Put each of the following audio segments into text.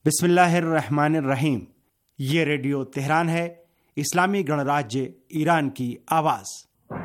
बिस्मिल्लाहिर्रहमानिर्रहीम। ये radio Tehran है, इस्लामी गणराज्य ईरान की आवाज़।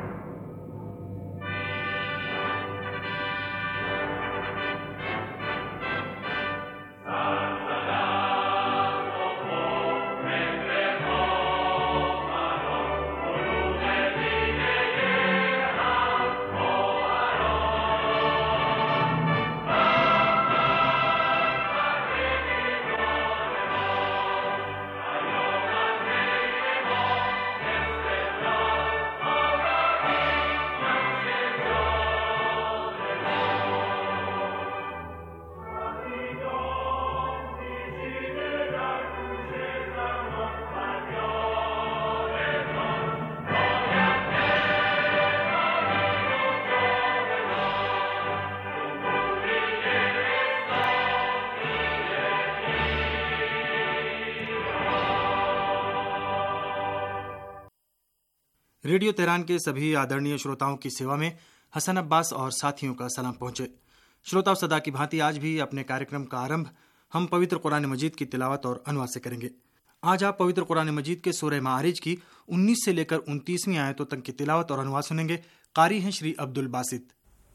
रेडियो तेहरान के सभी आदरणीय श्रोताओं की सेवा में हसन अब्बास और साथियों का सलाम पहुंचे। श्रोताओं, सदा की भांति आज भी अपने कार्यक्रम का आरंभ हम पवित्र कुरान मजीद की तिलावत और अनुवाद से करेंगे। आज आप पवित्र कुरान मजीद के सूरह मारिज की 19 से लेकर 29वीं आयतों तक की तिलावत और अनुवाद सुनेंगे। कारी हैं श्री अब्दुल बासित।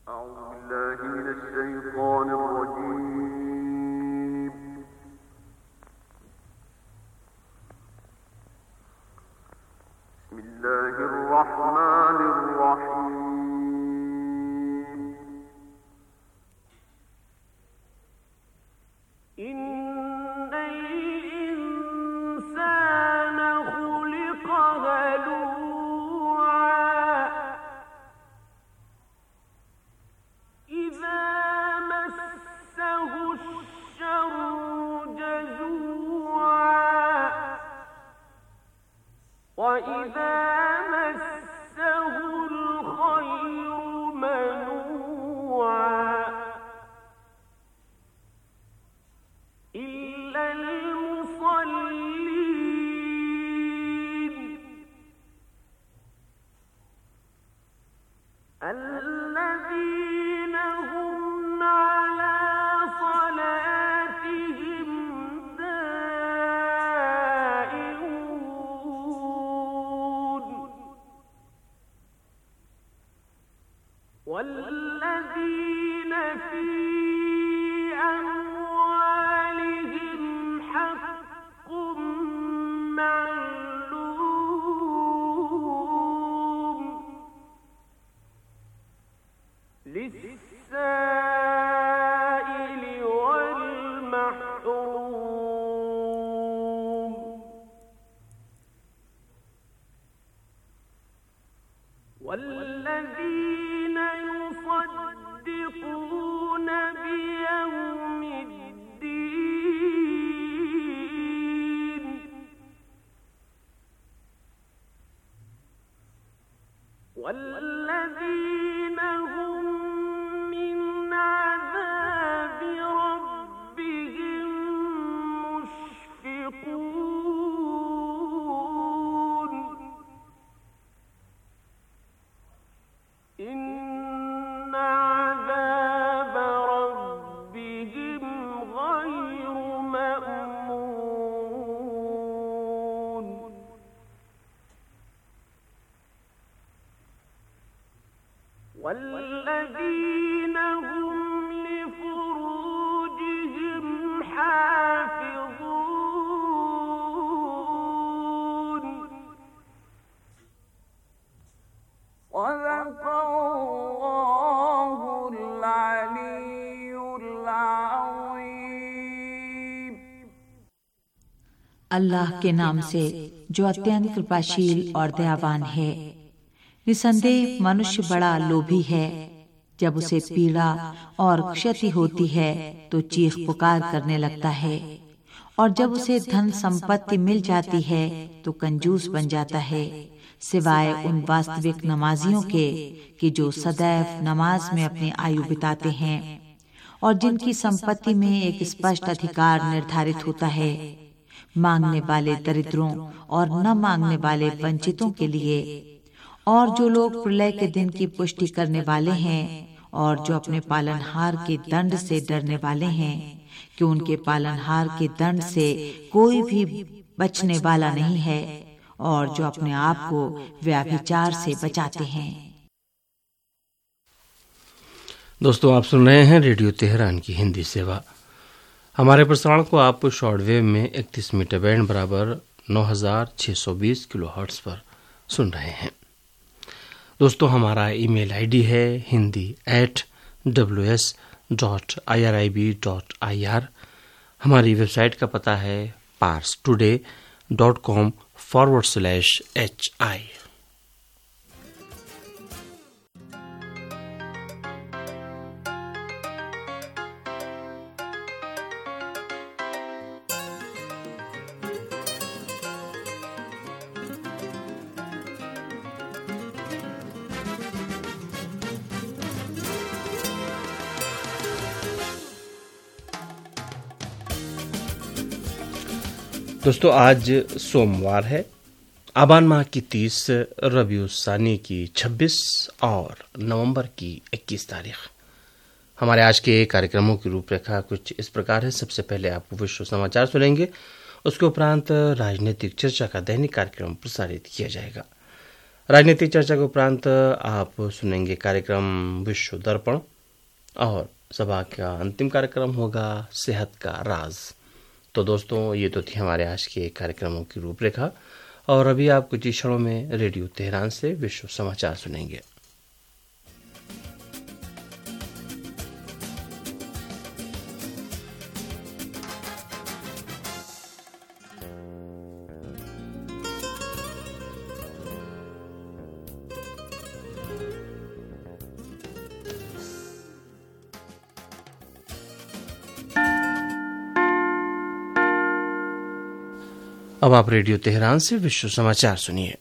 अल्लाह के नाम से जो अत्यंत कृपाशील और दयावान है। निसंदेह मनुष्य बड़ा लोभी है। जब उसे पीड़ा और क्षति होती है तो चीख पुकार करने लगता है, और जब उसे धन संपत्ति मिल जाती है तो कंजूस बन जाता है, सिवाय उन वास्तविक नमाजियों के कि जो सदैव नमाज में अपनी आयु बिताते हैं और जिनकी संपत्ति में एक स्पष्ट अधिकार निर्धारित होता है। मांगने वाले दरिद्रों और न मांगने वाले वंचितों के लिए, और जो लोग प्रलय के दिन की पुष्टि करने वाले हैं और जो अपने पालनहार के दंड से डरने वाले हैं कि उनके पालनहार के दंड से कोई भी बचने वाला नहीं है और जो अपने आप को व्यभिचार से बचाते हैं। दोस्तों, आप सुन रहे हैं रेडियो तेहरान की हिंदी सेवा। हमारे प्रसारण को आप शॉर्टवेव में 31 मीटर बैंड बराबर 9620 किलोहर्ट्ज पर सुन रहे हैं। दोस्तों, हमारा ईमेल आईडी है hindi@ws.irib.ir। हमारी वेबसाइट का पता है parstoday.com/hi। दोस्तों, आज सोमवार है, आबान माह की 30, रबीउल सानी की 26 और नवंबर की 21 तारीख। हमारे आज के कार्यक्रमों की रूपरेखा कुछ इस प्रकार है। सबसे पहले आपको विश्व समाचार सुनेंगे, उसके उपरांत राजनीतिक चर्चा का दैनिक कार्यक्रम प्रसारित किया जाएगा। राजनीतिक चर्चा के उपरांत आप सुनेंगे कार्यक्रम विश्व दर्पण और सभा का अंतिम कार्यक्रम होगा सेहत का राज। तो दोस्तों, ये तो थी हमारे आज के कार्यक्रमों की रूपरेखा और अभी आप कुछ ही क्षणों में रेडियो तेहरान से विश्व समाचार सुनेंगे। अब आप रेडियो तेहरान से विश्व समाचार सुनिए।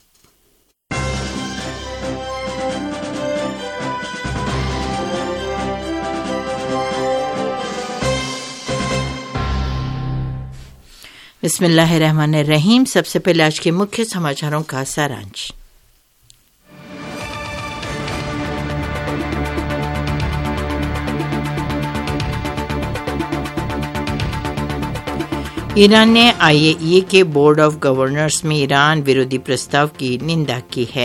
बिस्मिल्लाहिर्रहमानिर्रहीम। सबसे पहले आज के मुख्य समाचारों का सारांश। ईरान ने IAEA के बोर्ड ऑफ गवर्नर्स में ईरान विरोधी प्रस्ताव की निंदा की है।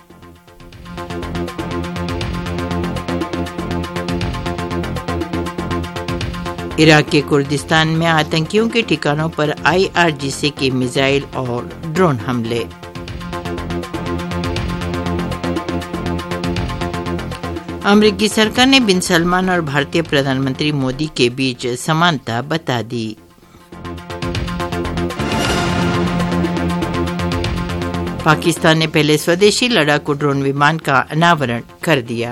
इराक के कुर्दिस्तान में आतंकियों के ठिकानों पर IRGC के मिसाइल और ड्रोन हमले। अमेरिकी सरकार ने बिन सलमान और भारतीय प्रधानमंत्री मोदी के बीच समानता बता दी। पाकिस्तान ने पहले स्वदेशी लड़ाकू ड्रोन विमान का अनावरण कर दिया।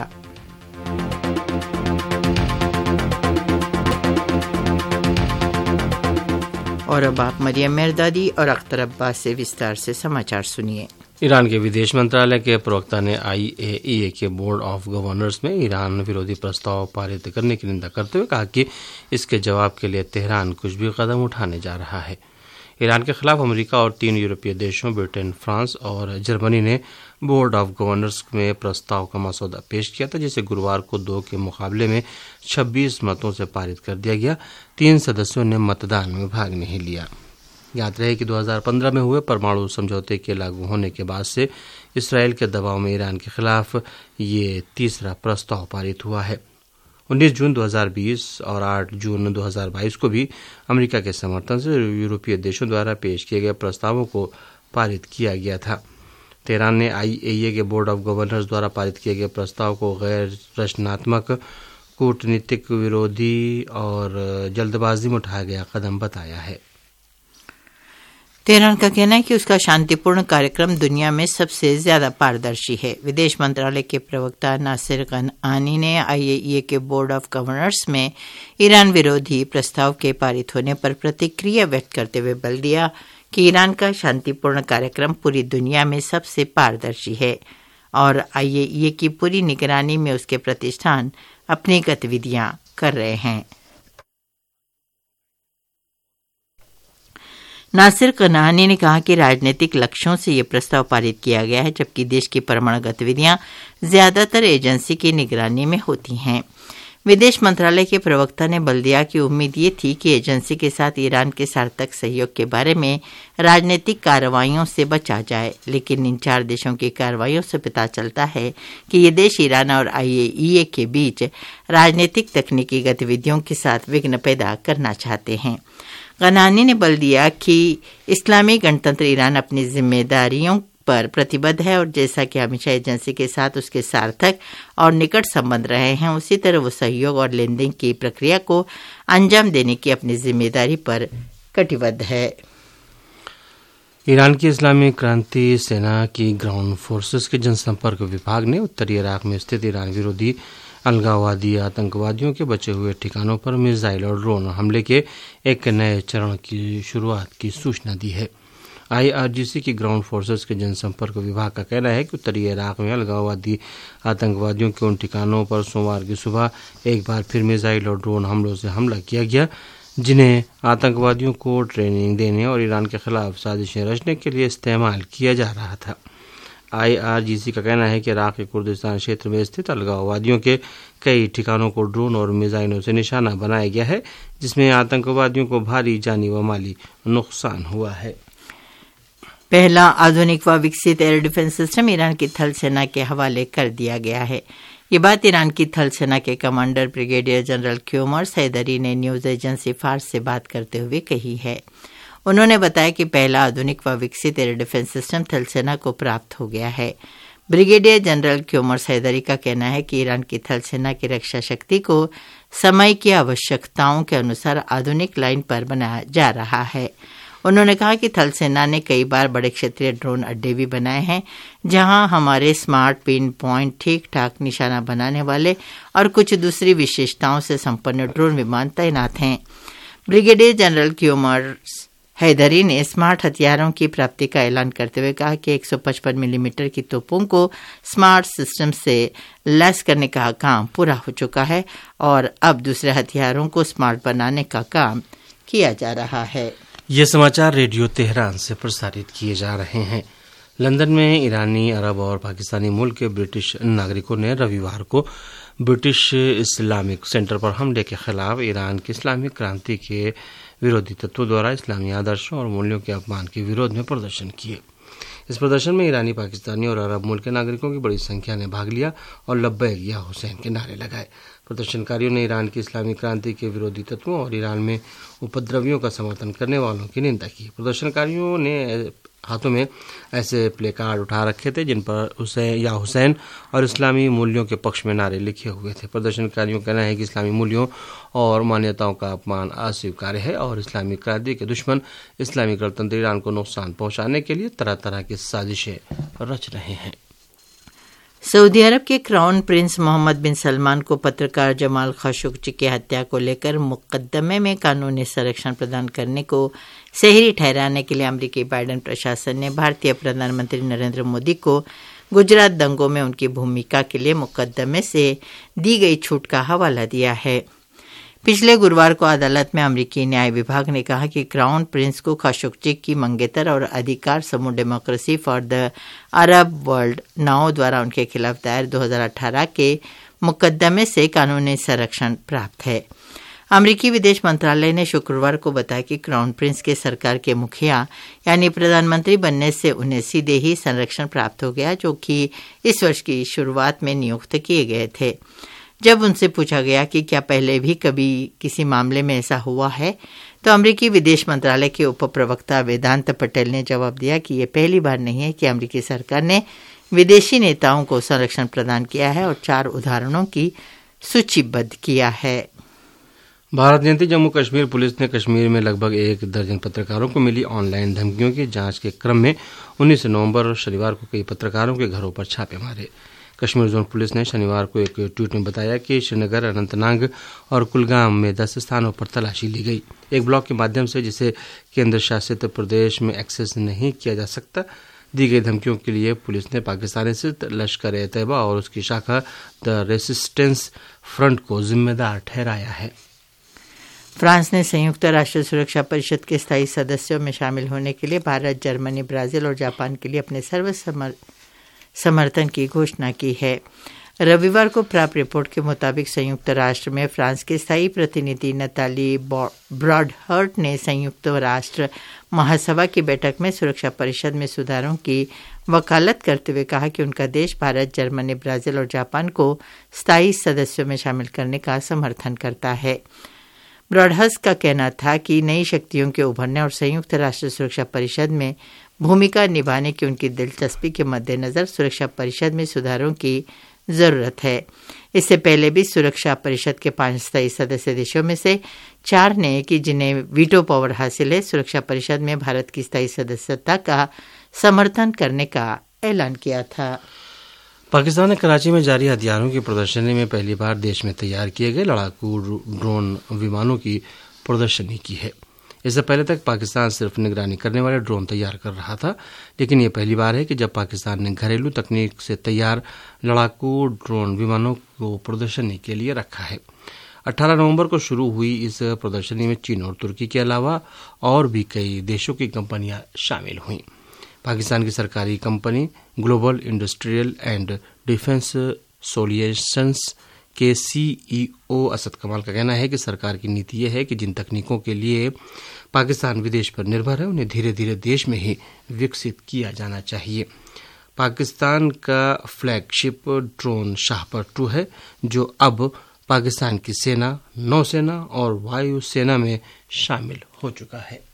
और अब आप मरियम मेहरदादी और अख्तर अब्बास से विस्तार से समाचार सुनिए। ईरान के विदेश मंत्रालय के प्रवक्ता ने IAEA के बोर्ड ऑफ गवर्नर्स में ईरान विरोधी प्रस्ताव पारित करने की निंदा करते हुए कहा कि इसके जवाब के लिए तेहरान कुछ भी कदम उठाने जा रहा है। ईरान के खिलाफ अमेरिका और 3 यूरोपीय देशों ब्रिटेन, फ्रांस और जर्मनी ने बोर्ड ऑफ गवर्नर्स में प्रस्ताव का मसौदा पेश किया था, जिसे गुरुवार को 2 के मुकाबले में 26 मतों से पारित कर दिया गया। 3 सदस्यों ने मतदान में भाग नहीं लिया। याद रहे कि 2015 में हुए परमाणु समझौते के लागू होने के बाद से इसराइल के दबाव में ईरान के खिलाफ ये तीसरा प्रस्ताव पारित हुआ है। 19 जून 2020 और 8 जून 2022 को भी अमेरिका के समर्थन से यूरोपीय देशों द्वारा पेश किए गए प्रस्तावों को पारित किया गया था। तेहरान ने IAEA के बोर्ड ऑफ गवर्नर्स द्वारा पारित किए गए प्रस्ताव को गैर रचनात्मक, कूटनीतिक विरोधी और जल्दबाजी में उठाया गया कदम बताया है। तेहरान का कहना है कि उसका शांतिपूर्ण कार्यक्रम दुनिया में सबसे ज्यादा पारदर्शी है। विदेश मंत्रालय के प्रवक्ता नासिर कनानी ने IAEA के बोर्ड ऑफ गवर्नर्स में ईरान विरोधी प्रस्ताव के पारित होने पर प्रतिक्रिया व्यक्त करते हुए बल दिया कि ईरान का शांतिपूर्ण कार्यक्रम पूरी दुनिया में सबसे पारदर्शी है और IAEA की पूरी निगरानी में उसके प्रतिष्ठान अपनी गतिविधियां कर रहे हैं। नासिर कनानी ने कहा कि राजनीतिक लक्ष्यों से ये प्रस्ताव पारित किया गया है, जबकि देश की परमाणु गतिविधियां ज्यादातर एजेंसी की निगरानी में होती हैं। विदेश मंत्रालय के प्रवक्ता ने बल दिया कि उम्मीद ये थी कि एजेंसी के साथ ईरान के सार्थक सहयोग के बारे में राजनीतिक कार्रवाइयों से बचा जाए, लेकिन इन 4 देशों की कार्रवाइयों से पता चलता है कि ये देश ईरान और IAEA के बीच राजनीतिक तकनीकी गतिविधियों के साथ विघ्न पैदा करना चाहते हैं। गनानी ने बल दिया कि इस्लामी गणतंत्र ईरान अपनी जिम्मेदारियों पर प्रतिबद्ध है और जैसा कि हमेशा एजेंसी के साथ उसके सार्थक और निकट संबंध रहे हैं, उसी तरह वो सहयोग और लेनदेन की प्रक्रिया को अंजाम देने की अपनी जिम्मेदारी पर कटिबद्ध है। ईरान की इस्लामी क्रांति सेना की ग्राउंड फोर्सेस के जनसंपर्क विभाग ने उत्तरी इराक में स्थित ईरान विरोधी अलगाववादी आतंकवादियों के बचे हुए ठिकानों पर मिसाइल और ड्रोन हमले के एक नए चरण की शुरुआत की सूचना दी है। IRGC की ग्राउंड फोर्सेस के जनसंपर्क विभाग का कहना है कि उत्तरी इराक में अलगाववादी आतंकवादियों के उन ठिकानों पर सोमवार की सुबह एक बार फिर मिसाइल और ड्रोन हमलों से हमला किया गया, जिन्हें आतंकवादियों को ट्रेनिंग देने और ईरान के खिलाफ साजिशें रचने के लिए इस्तेमाल किया जा रहा था। IRGC का कहना है कि इराक के कुर्दिस्तान क्षेत्र में स्थित अलगाववादियों के कई ठिकानों को ड्रोन और मिसाइलों से निशाना बनाया गया है, जिसमें आतंकवादियों को भारी जानी व माली नुकसान हुआ है। पहला आधुनिक व विकसित एयर डिफेंस सिस्टम ईरान की थल सेना के हवाले कर दिया गया है। ये बात ईरान की थल सेना के commander brigadier general Kioumars Heidari ने न्यूज एजेंसी फार्स से बात करते हुए कही है। उन्होंने बताया कि पहला आधुनिक व विकसित एयर डिफेंस सिस्टम थल सेना को प्राप्त हो गया है। ब्रिगेडियर जनरल क्योमर्स हैदरी का कहना है कि ईरान की थल सेना की रक्षा शक्ति को समय की आवश्यकताओं के अनुसार आधुनिक लाइन पर बनाया जा रहा है। उन्होंने कहा कि थल सेना ने कई बार बड़े क्षेत्रीय ड्रोन अड्डे भी बनाए हैं, जहां हमारे स्मार्ट पिन पॉइंट, ठीक ठाक निशाना बनाने वाले और कुछ दूसरी विशेषताओं से संपन्न ड्रोन विमान तैनात हैं। ब्रिगेडियर जनरल क्योमर्स हैदरी ने स्मार्ट हथियारों की प्राप्ति का ऐलान करते हुए कहा कि 155 मिलीमीटर की तोपों को स्मार्ट सिस्टम से लैस करने का काम पूरा हो चुका है और अब दूसरे हथियारों को स्मार्ट बनाने का काम किया जा रहा है। ये समाचार रेडियो तेहरान से प्रसारित किए जा रहे हैं। लंदन में ईरानी, अरब और पाकिस्तानी मूल के ब्रिटिश नागरिकों ने रविवार को ब्रिटिश इस्लामिक सेंटर पर हमले के खिलाफ ईरान की इस्लामिक क्रांति के विरोधी तत्वों द्वारा इस्लामी आदर्शों और मूल्यों के अपमान के विरोध में प्रदर्शन किए। इस प्रदर्शन में ईरानी, पाकिस्तानी और अरब मूल के नागरिकों की बड़ी संख्या ने भाग लिया और लब्बैक या हुसैन के नारे लगाए। प्रदर्शनकारियों ने ईरान की इस्लामी क्रांति के विरोधी तत्वों और ईरान में उपद्रवियों का समर्थन करने वालों की निंदा की। प्रदर्शनकारियों ने हाथों में ऐसे प्ले कार्ड उठा रखे थे जिन पर हुसैन और इस्लामी मूल्यों के पक्ष में नारे लिखे हुए थे। प्रदर्शनकारियों का कहना है कि इस्लामी मूल्यों और मान्यताओं का अपमान अस्वीकार्य है और इस्लामी क्रांति के दुश्मन इस्लामी गणतंत्र ईरान को नुकसान पहुंचाने के लिए तरह तरह की साजिशें रच रहे हैं। सऊदी अरब के crown prince Mohammed bin Salman को पत्रकार जमाल खशोगी की हत्या को लेकर मुकदमे में कानूनी संरक्षण प्रदान करने को सही ठहराने के लिए अमेरिकी बाइडेन प्रशासन ने भारतीय प्रधानमंत्री नरेंद्र मोदी को गुजरात दंगों में उनकी भूमिका के लिए मुकदमे से दी गई छूट का हवाला दिया है। पिछले गुरुवार को अदालत में अमेरिकी न्याय विभाग ने कहा कि क्राउन प्रिंस को खशोगी की मंगेतर और अधिकार समूह Democracy for the Arab World Now द्वारा उनके खिलाफ दायर 2018 के मुकदमे से कानूनी संरक्षण प्राप्त है। अमेरिकी विदेश मंत्रालय ने शुक्रवार को बताया कि क्राउन प्रिंस के सरकार के मुखिया यानी प्रधानमंत्री बनने से उन्हें सीधे ही संरक्षण प्राप्त हो गया, जो कि इस वर्ष की शुरुआत में नियुक्त किए गए थे। जब उनसे पूछा गया कि क्या पहले भी कभी किसी मामले में ऐसा हुआ है, तो अमेरिकी विदेश मंत्रालय के उप प्रवक्ता वेदांत पटेल ने जवाब दिया कि यह पहली बार नहीं है कि अमेरिकी सरकार ने विदेशी नेताओं को संरक्षण प्रदान किया है और 4 उदाहरणों की सूचीबद्ध किया है। भारत नियंत्रित जम्मू कश्मीर पुलिस ने कश्मीर में लगभग 1 दर्जन पत्रकारों को मिली ऑनलाइन धमकियों की जांच के क्रम में 19 नवंबर और शनिवार को कई पत्रकारों के घरों पर छापे मारे। कश्मीर जोन पुलिस ने शनिवार को एक ट्वीट में बताया कि श्रीनगर, अनंतनाग और कुलगाम में 10 स्थानों पर तलाशी ली गई। एक ब्लॉग के माध्यम से, जिसे केंद्र शासित प्रदेश में एक्सेस नहीं किया जा सकता, दी गई धमकियों के लिए पुलिस ने पाकिस्तान स्थित लश्कर-ए-तैयबा और उसकी शाखा द रेसिस्टेंस फ्रंट को जिम्मेदार ठहराया है। फ्रांस ने संयुक्त राष्ट्र सुरक्षा परिषद के स्थायी सदस्यों में शामिल होने के लिए भारत, जर्मनी, ब्राजील और जापान के लिए अपने सर्वसम्मत समर्थन की घोषणा की है। रविवार को प्राप्त रिपोर्ट के मुताबिक संयुक्त राष्ट्र में फ्रांस के स्थायी प्रतिनिधि नताली ब्रॉडहर्ट ने संयुक्त राष्ट्र महासभा की बैठक में सुरक्षा परिषद में सुधारों की वकालत करते हुए कहा कि उनका देश भारत, जर्मनी, ब्राजील और जापान को स्थायी सदस्यों में शामिल करने का समर्थन करता है। ब्रॉडहर्ट का कहना था कि नई शक्तियों के उभरने और संयुक्त राष्ट्र सुरक्षा परिषद में भूमिका निभाने की उनकी दिलचस्पी के मद्देनजर सुरक्षा परिषद में सुधारों की जरूरत है। इससे पहले भी सुरक्षा परिषद के 5 स्थायी सदस्य देशों में से 4 ने कि जिन्हें वीटो पावर हासिल है, सुरक्षा परिषद में भारत की स्थायी सदस्यता का समर्थन करने का ऐलान किया था। पाकिस्तान ने कराची में जारी हथियारों की प्रदर्शनी में पहली बार देश में तैयार किए गए लड़ाकू ड्रोन विमानों की प्रदर्शनी की है। इससे पहले तक पाकिस्तान सिर्फ निगरानी करने वाले ड्रोन तैयार कर रहा था, लेकिन ये पहली बार है कि जब पाकिस्तान ने घरेलू तकनीक से तैयार लड़ाकू ड्रोन विमानों को प्रदर्शनी के लिए रखा है। 18 नवंबर को शुरू हुई इस प्रदर्शनी में चीन और तुर्की के अलावा और भी कई देशों की कंपनियां शामिल हुईं। पाकिस्तान की सरकारी company global industrial and defence solutions के सीईओ असद कमाल का कहना है कि सरकार की नीति यह है कि जिन तकनीकों के लिए पाकिस्तान विदेश पर निर्भर है उन्हें धीरे धीरे देश में ही विकसित किया जाना चाहिए। पाकिस्तान का फ्लैगशिप ड्रोन शाहपर 2 है, जो अब पाकिस्तान की सेना, नौसेना और वायुसेना में शामिल हो चुका है।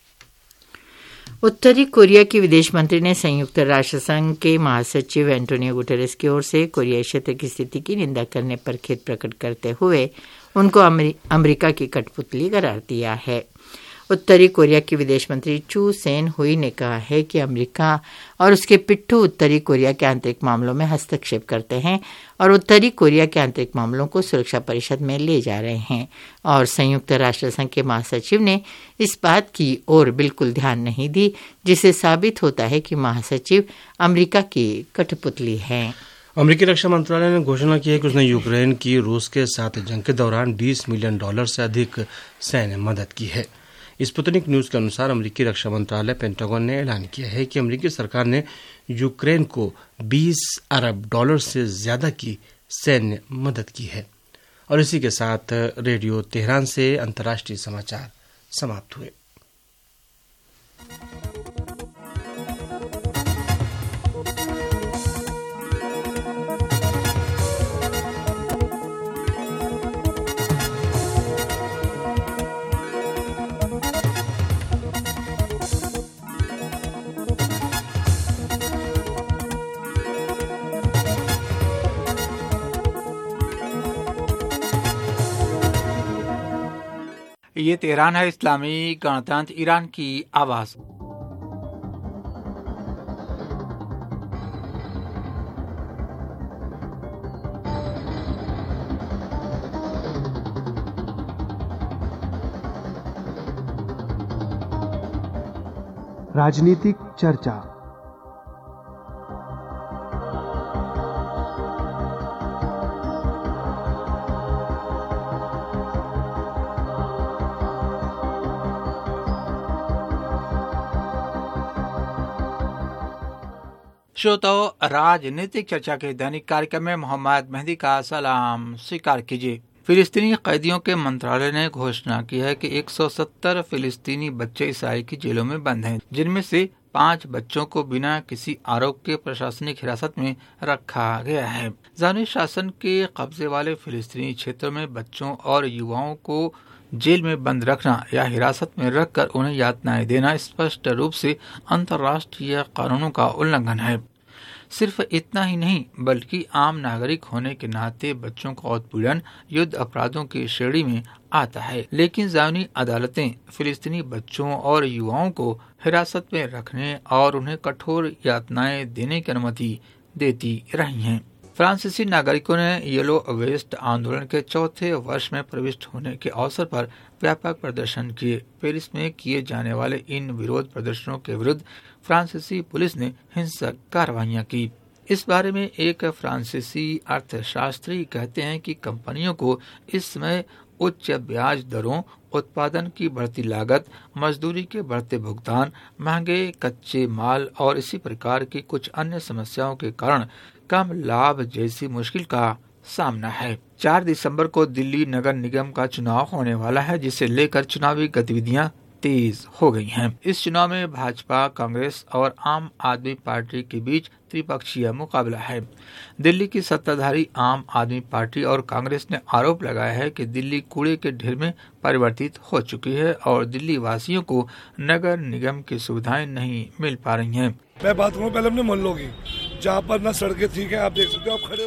उत्तरी कोरिया की विदेश मंत्री ने संयुक्त राष्ट्र संघ के महासचिव एंटोनियो गुटेरेस की ओर से कोरियाई क्षेत्र की स्थिति की निंदा करने पर खेद प्रकट करते हुए उनको अमेरिका की कठपुतली करार दिया है। उत्तरी कोरिया की विदेश मंत्री चू सेन हुई ने कहा है कि अमेरिका और उसके पिट्ठू उत्तरी कोरिया के आंतरिक मामलों में हस्तक्षेप करते हैं और उत्तरी कोरिया के आंतरिक मामलों को सुरक्षा परिषद में ले जा रहे हैं, और संयुक्त राष्ट्र संघ के महासचिव ने इस बात की ओर बिल्कुल ध्यान नहीं दी, जिससे साबित होता है कि महासचिव अमेरिका की कठपुतली है। अमेरिकी रक्षा मंत्रालय ने घोषणा की है कि उसने यूक्रेन की रूस के साथ जंग के दौरान $20 मिलियन से अधिक सैन्य मदद की है। स्पुतनिक न्यूज के अनुसार अमेरिकी रक्षा मंत्रालय पेंटागन ने ऐलान किया है कि अमेरिकी सरकार ने यूक्रेन को $20 अरब से ज्यादा की सैन्य मदद की है। और इसी के साथ रेडियो तेहरान से अंतर्राष्ट्रीय समाचार समाप्त हुए। ये तेहरान है, इस्लामी गणतंत्र ईरान की आवाज़। राजनीतिक चर्चा। श्रोताओ, राजनीतिक चर्चा के दैनिक कार्यक्रम में मोहम्मद मेहदी का सलाम स्वीकार कीजिए। फिलिस्तीनी कैदियों के मंत्रालय ने घोषणा की है कि 170 फिलिस्तीनी बच्चे ईसाई की जेलों में बंद हैं, जिनमें से 5 बच्चों को बिना किसी आरोप के प्रशासनिक हिरासत में रखा गया है। ज़ानी शासन के कब्जे वाले फिलिस्तीनी क्षेत्रों में बच्चों और युवाओं को जेल में बंद रखना या हिरासत में रखकर उन्हें यातनाएं देना स्पष्ट रूप से अंतर्राष्ट्रीय कानूनों का उल्लंघन है। सिर्फ इतना ही नहीं, बल्कि आम नागरिक होने के नाते बच्चों का उत्पीड़न युद्ध अपराधों की श्रेणी में आता है। लेकिन ज़ानी अदालतें फिलिस्तीनी बच्चों और युवाओं को हिरासत में रखने और उन्हें कठोर यातनाएं देने की अनुमति देती रही हैं। फ्रांसीसी नागरिकों ने येलो वेस्ट आंदोलन के 4थे वर्ष में प्रविष्ट होने के अवसर पर व्यापक प्रदर्शन किए। पेरिस में किए जाने वाले इन विरोध प्रदर्शनों के विरुद्ध फ्रांसीसी पुलिस ने हिंसक कार्रवाइयां की। इस बारे में एक फ्रांसीसी अर्थशास्त्री कहते हैं कि कंपनियों को इस समय उच्च ब्याज दरों, उत्पादन की बढ़ती लागत, मजदूरी के बढ़ते भुगतान, महंगे कच्चे माल और इसी प्रकार की कुछ अन्य समस्याओं के कारण कम लाभ जैसी मुश्किल का सामना है। 4 दिसंबर को दिल्ली नगर निगम का चुनाव होने वाला है, जिसे लेकर चुनावी गतिविधियां तेज हो गई हैं। इस चुनाव में भाजपा, कांग्रेस और आम आदमी पार्टी के बीच त्रिपक्षीय मुकाबला है। दिल्ली की सत्ताधारी आम आदमी पार्टी और कांग्रेस ने आरोप लगाया है कि दिल्ली कूड़े के ढेर में परिवर्तित हो चुकी है और दिल्ली वासियों को नगर निगम की सुविधाएं नहीं मिल पा रही हैं। मैं बात करूँ पहले अपने मोहल्लों की, जहाँ पर ना सड़कें ठीक है, आप देख सकते हो, आप खड़े हो।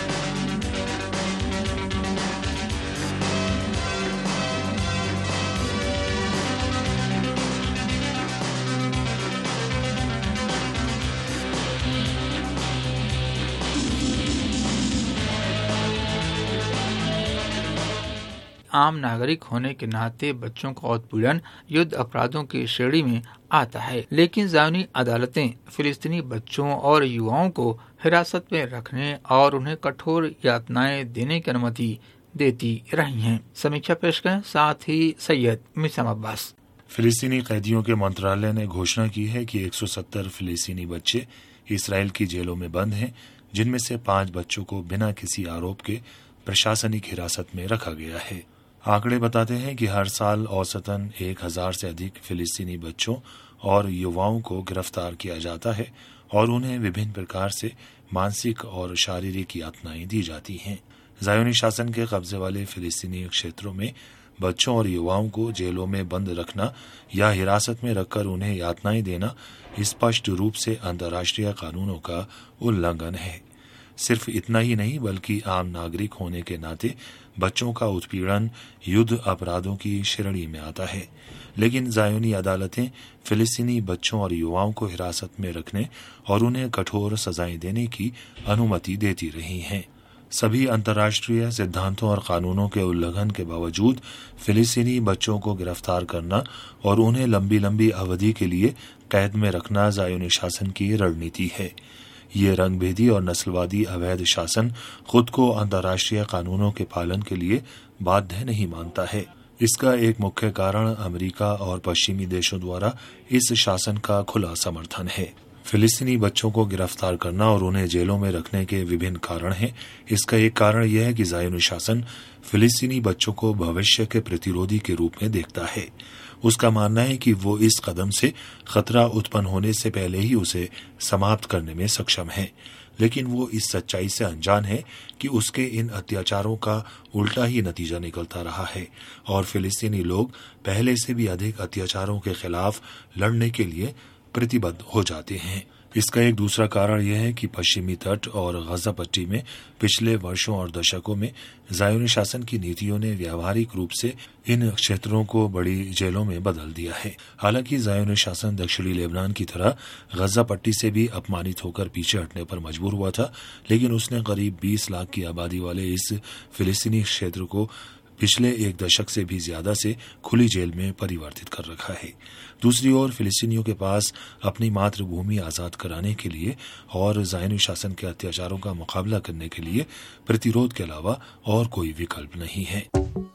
आम नागरिक होने के नाते बच्चों का उत्पीड़न युद्ध अपराधों की श्रेणी में आता है, लेकिन ज़ायोनी अदालतें फिलिस्तीनी बच्चों और युवाओं को हिरासत में रखने और उन्हें कठोर यातनाएं देने की अनुमति देती रही हैं। समीक्षा पेश करें, साथ ही सैयद मिसाम अब्बास। फिलिस्तीनी कैदियों के मंत्रालय ने घोषणा की है कि 170 फिलिस्तीनी बच्चे इसराइल की जेलों में बंद हैं, जिनमें से 5 बच्चों को बिना किसी आरोप के प्रशासनिक हिरासत में रखा गया है। आंकड़े बताते हैं कि हर साल औसतन 1000 से अधिक फिलिस्तीनी बच्चों और युवाओं को गिरफ्तार किया जाता है और उन्हें विभिन्न प्रकार से मानसिक और शारीरिक यातनाएं दी जाती हैं। ज़ायोनी शासन के कब्जे वाले फिलिस्तीनी क्षेत्रों में बच्चों और युवाओं को जेलों में बंद रखना या हिरासत में रखकर उन्हें यातनाएं देना स्पष्ट रूप से अंतर्राष्ट्रीय कानूनों का उल्लंघन है। सिर्फ इतना ही नहीं, बल्कि आम नागरिक होने के नाते बच्चों का उत्पीड़न युद्ध अपराधों की श्रेणी में आता है। लेकिन ज़ायोनी अदालतें फिलिस्तीनी बच्चों और युवाओं को हिरासत में रखने और उन्हें कठोर सजाएं देने की अनुमति देती रही हैं। सभी अंतर्राष्ट्रीय सिद्धांतों और कानूनों के उल्लंघन के बावजूद फिलिस्तीनी बच्चों को गिरफ्तार करना और उन्हें लंबी लंबी अवधि के लिए कैद में रखना ज़ायोनी शासन की रणनीति है। ये रंगभेदी और नस्लवादी अवैध शासन खुद को अंतर्राष्ट्रीय कानूनों के पालन के लिए बाध्य नहीं मानता है। इसका एक मुख्य कारण अमेरिका और पश्चिमी देशों द्वारा इस शासन का खुला समर्थन है। फिलिस्तीनी बच्चों को गिरफ्तार करना और उन्हें जेलों में रखने के विभिन्न कारण हैं। इसका एक कारण यह है कि ज़ायोनी शासन फिलिस्तीनी बच्चों को भविष्य के प्रतिरोधी के रूप में देखता है। उसका मानना है कि वो इस कदम से खतरा उत्पन्न होने से पहले ही उसे समाप्त करने में सक्षम है, लेकिन वो इस सच्चाई से अनजान है कि उसके इन अत्याचारों का उल्टा ही नतीजा निकलता रहा है और फिलिस्तीनी लोग पहले से भी अधिक अत्याचारों के खिलाफ लड़ने के लिए प्रतिबद्ध हो जाते हैं। इसका एक दूसरा कारण यह है कि पश्चिमी तट और गजा पट्टी में पिछले वर्षों और दशकों में ज़ायोनी शासन की नीतियों ने व्यावहारिक रूप से इन क्षेत्रों को बड़ी जेलों में बदल दिया है। हालांकि ज़ायोनी शासन दक्षिणी लेबनान की तरह गजा पट्टी से भी अपमानित होकर पीछे हटने पर मजबूर हुआ था, लेकिन उसने करीब 20 लाख की आबादी वाले इस फिलिस्तीनी क्षेत्र को पिछले एक दशक से भी ज्यादा से खुली जेल में परिवर्तित कर रखा है। दूसरी ओर फिलिस्तीनियों के पास अपनी मातृभूमि आजाद कराने के लिए और ज़ायोनी शासन के अत्याचारों का मुकाबला करने के लिए प्रतिरोध के अलावा और कोई विकल्प नहीं है।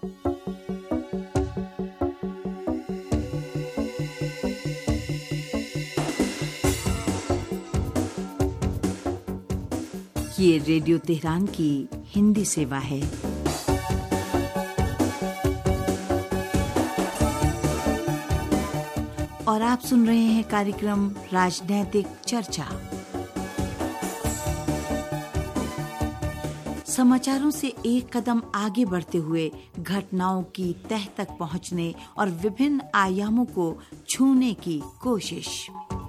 ये रेडियो तेहरान की हिंदी सेवा है। और आप सुन रहे हैं कार्यक्रम राजनैतिक चर्चा। समाचारों से एक कदम आगे बढ़ते हुए घटनाओं की तह तक पहुंचने और विभिन्न आयामों को छूने की कोशिश।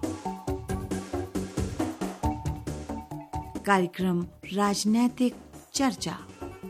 कार्यक्रम राजनैतिक चर्चा।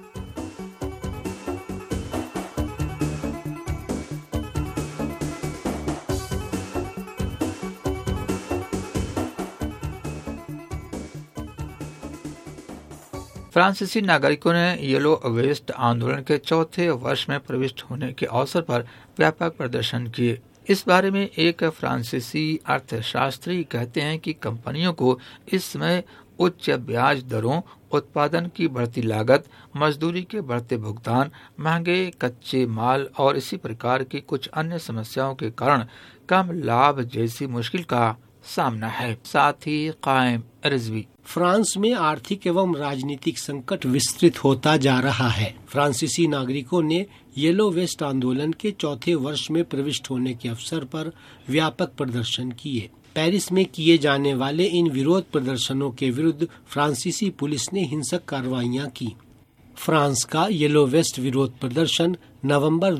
फ्रांसीसी नागरिकों ने येलो वेस्ट आंदोलन के चौथे वर्ष में प्रविष्ट होने के अवसर पर व्यापक प्रदर्शन किए। इस बारे में एक फ्रांसीसी अर्थशास्त्री कहते हैं कि कंपनियों को इस समय उच्च ब्याज दरों, उत्पादन की बढ़ती लागत, मजदूरी के बढ़ते भुगतान, महंगे कच्चे माल और इसी प्रकार की कुछ अन्य समस्याओं के कारण कम लाभ जैसी मुश्किल का सामना है। साथ ही कायम रिजवी। फ्रांस में आर्थिक एवं राजनीतिक संकट विस्तृत होता जा रहा है। फ्रांसीसी नागरिकों ने येलो वेस्ट आंदोलन के चौथे वर्ष में प्रविष्ट होने के अवसर पर व्यापक प्रदर्शन किए। पेरिस में किए जाने वाले इन विरोध प्रदर्शनों के विरुद्ध फ्रांसीसी पुलिस ने हिंसक कार्रवाइयां की। फ्रांस का येलो वेस्ट विरोध प्रदर्शन नवंबर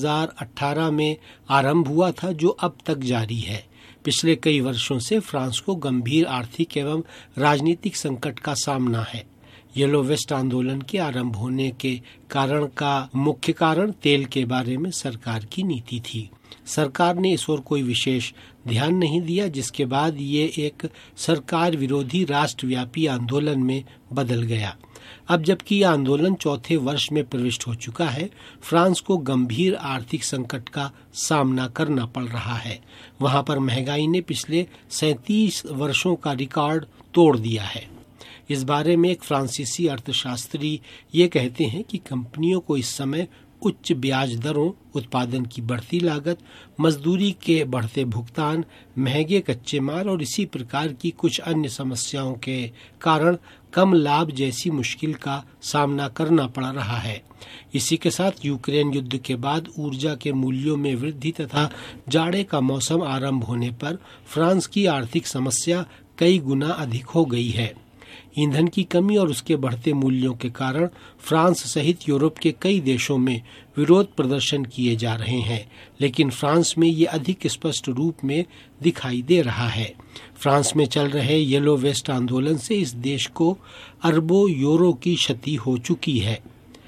2018 में आरंभ हुआ था, जो अब तक जारी है। पिछले कई वर्षों से फ्रांस को गंभीर आर्थिक एवं राजनीतिक संकट का सामना है। येलो वेस्ट आंदोलन के आरंभ होने के कारण का मुख्य कारण तेल के बारे में सरकार की नीति थी। सरकार ने इस ओर कोई विशेष ध्यान नहीं दिया, जिसके बाद ये एक सरकार विरोधी राष्ट्रव्यापी आंदोलन में बदल गया। अब जबकि यह आंदोलन चौथे वर्ष में प्रविष्ट हो चुका है, फ्रांस को गंभीर आर्थिक संकट का सामना करना पड़ रहा है। वहां पर महंगाई ने पिछले 37 वर्षों का रिकॉर्ड तोड़ दिया है। इस बारे में एक फ्रांसीसी अर्थशास्त्री ये कहते हैं कि कंपनियों को इस समय उच्च ब्याज दरों, उत्पादन की बढ़ती लागत, मजदूरी के बढ़ते भुगतान, महंगे कच्चे माल और इसी प्रकार की कुछ अन्य समस्याओं के कारण कम लाभ जैसी मुश्किल का सामना करना पड़ रहा है। इसी के साथ यूक्रेन युद्ध के बाद ऊर्जा के मूल्यों में वृद्धि तथा जाड़े का मौसम आरंभ होने पर फ्रांस की आर्थिक समस्या कई गुना अधिक हो गई है। ईंधन की कमी और उसके बढ़ते मूल्यों के कारण फ्रांस सहित यूरोप के कई देशों में विरोध प्रदर्शन किए जा रहे हैं, लेकिन फ्रांस में ये अधिक स्पष्ट रूप में दिखाई दे रहा है। फ्रांस में चल रहे येलो वेस्ट आंदोलन से इस देश को अरबों यूरो की क्षति हो चुकी है।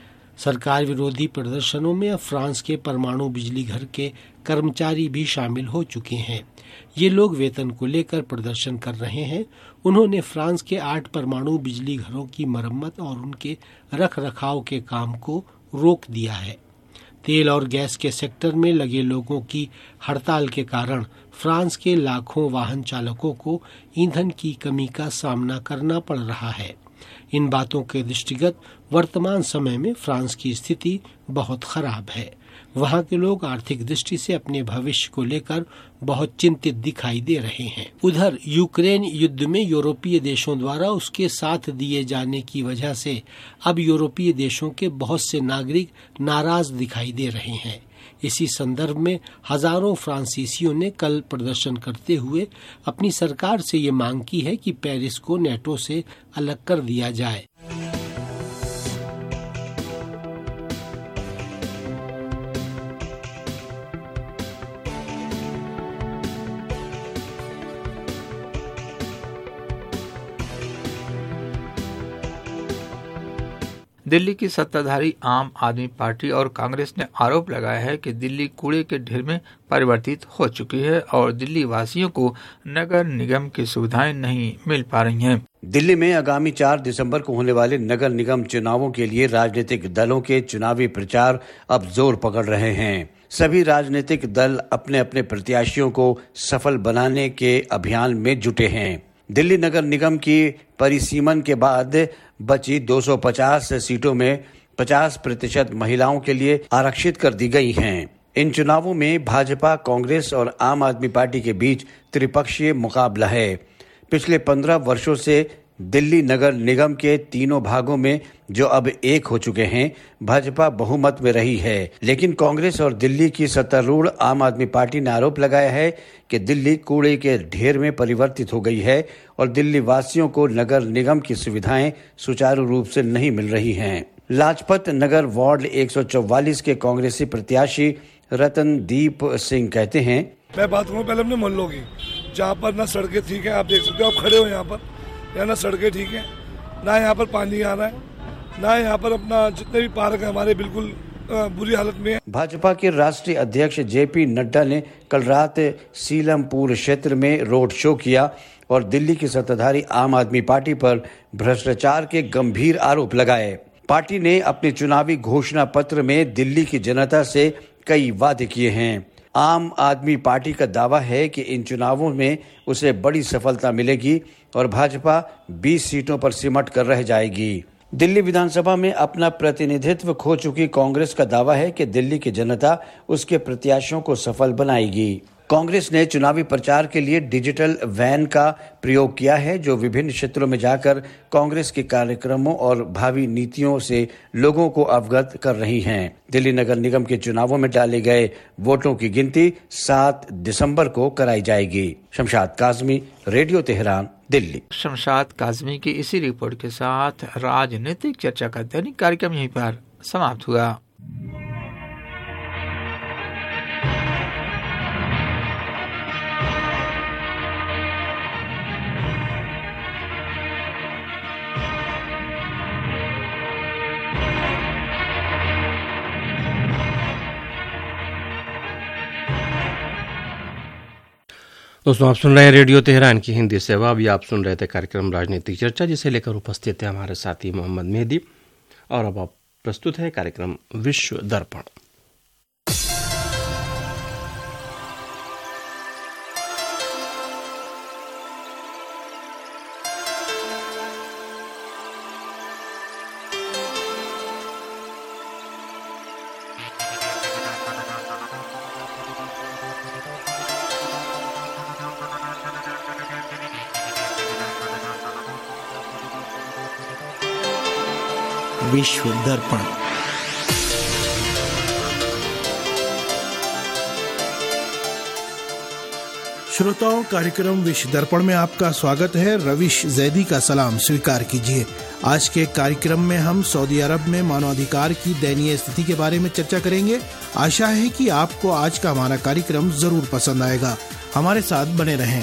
सरकार विरोधी प्रदर्शनों में अब फ्रांस के परमाणु बिजली घर के कर्मचारी भी शामिल हो चुके हैं। ये लोग वेतन को लेकर प्रदर्शन कर रहे हैं। उन्होंने फ्रांस के 8 परमाणु बिजली घरों की मरम्मत और उनके रख रखाव के काम को रोक दिया है। तेल और गैस के सेक्टर में लगे लोगों की हड़ताल के कारण फ्रांस के लाखों वाहन चालकों को ईंधन की कमी का सामना करना पड़ रहा है। इन बातों के दृष्टिगत वर्तमान समय में फ्रांस की स्थिति बहुत खराब है। वहाँ के लोग आर्थिक दृष्टि से अपने भविष्य को लेकर बहुत चिंतित दिखाई दे रहे हैं। उधर यूक्रेन युद्ध में यूरोपीय देशों द्वारा उसके साथ दिए जाने की वजह से अब यूरोपीय देशों के बहुत से नागरिक नाराज दिखाई दे रहे हैं। इसी संदर्भ में हजारों फ्रांसीसियों ने कल प्रदर्शन करते हुए अपनी सरकार से ये मांग की है कि पेरिस को नेटो से अलग कर दिया जाए। दिल्ली की सत्ताधारी आम आदमी पार्टी और कांग्रेस ने आरोप लगाया है कि दिल्ली कूड़े के ढेर में परिवर्तित हो चुकी है और दिल्ली वासियों को नगर निगम की सुविधाएं नहीं मिल पा रही हैं। दिल्ली में आगामी 4 दिसंबर को होने वाले नगर निगम चुनावों के लिए राजनीतिक दलों के चुनावी प्रचार अब जोर पकड़ रहे हैं। सभी राजनीतिक दल अपने अपने प्रत्याशियों को सफल बनाने के अभियान में जुटे हैं। दिल्ली नगर निगम की परिसीमन के बाद बची 250 सीटों में 50% महिलाओं के लिए आरक्षित कर दी गई हैं। इन चुनावों में भाजपा, कांग्रेस और आम आदमी पार्टी के बीच त्रिपक्षीय मुकाबला है। पिछले 15 वर्षों से दिल्ली नगर निगम के तीनों भागों में, जो अब एक हो चुके हैं, भाजपा बहुमत में रही है। लेकिन कांग्रेस और दिल्ली की सत्तारूढ़ आम आदमी पार्टी ने आरोप लगाया है कि दिल्ली कूड़े के ढेर में परिवर्तित हो गई है और दिल्ली वासियों को नगर निगम की सुविधाएं सुचारू रूप से नहीं मिल रही हैं। लाजपत नगर वार्ड 144 के कांग्रेसी प्रत्याशी रतनदीप सिंह कहते हैं, मैं बात करूँ पहले अपने मोहल्लों की, जहाँ पर ना सड़कें ठीक है, आप देख सकते हो, आप खड़े हो यहाँ पर, या ना सड़कें ठीक है, ना यहाँ पर पानी आ रहा है, ना यहाँ पर अपना जितने भी पार्क है हमारे बिल्कुल बुरी हालत में है। भाजपा के राष्ट्रीय अध्यक्ष जेपी नड्डा ने कल रात सीलमपुर क्षेत्र में रोड शो किया और दिल्ली की सत्ताधारी आम आदमी पार्टी पर भ्रष्टाचार के गंभीर आरोप लगाए। पार्टी ने अपने चुनावी घोषणा पत्र में दिल्ली की जनता से कई वादे किए हैं। आम आदमी पार्टी का दावा है कि इन चुनावों में उसे बड़ी सफलता मिलेगी और भाजपा 20 सीटों पर सिमट कर रह जाएगी। दिल्ली विधानसभा में अपना प्रतिनिधित्व खो चुकी कांग्रेस का दावा है कि दिल्ली की जनता उसके प्रत्याशियों को सफल बनाएगी। कांग्रेस ने चुनावी प्रचार के लिए डिजिटल वैन का प्रयोग किया है, जो विभिन्न क्षेत्रों में जाकर कांग्रेस के कार्यक्रमों और भावी नीतियों से लोगों को अवगत कर रही हैं। दिल्ली नगर निगम के चुनावों में डाले गए वोटों की गिनती 7 दिसंबर को कराई जाएगी। Shamshad Kazmi, radio Tehran, Delhi. शमशाद काज़मी की इसी रिपोर्ट के साथ राजनीतिक चर्चा का दैनिक कार्यक्रम यहीं पर समाप्त हुआ। दोस्तों, आप सुन रहे हैं रेडियो तेहरान की हिंदी सेवा। अभी आप सुन रहे थे कार्यक्रम राजनीतिक चर्चा, जिसे लेकर उपस्थित है हमारे साथी मोहम्मद मेहदी। और अब आप प्रस्तुत है कार्यक्रम विश्व दर्पण। विश्व दर्पण। श्रोताओं, कार्यक्रम विश्व दर्पण में आपका स्वागत है। रविश जैदी का सलाम स्वीकार कीजिए। आज के कार्यक्रम में हम सऊदी अरब में मानवाधिकार की दयनीय स्थिति के बारे में चर्चा करेंगे। आशा है कि आपको आज का हमारा कार्यक्रम जरूर पसंद आएगा। हमारे साथ बने रहें।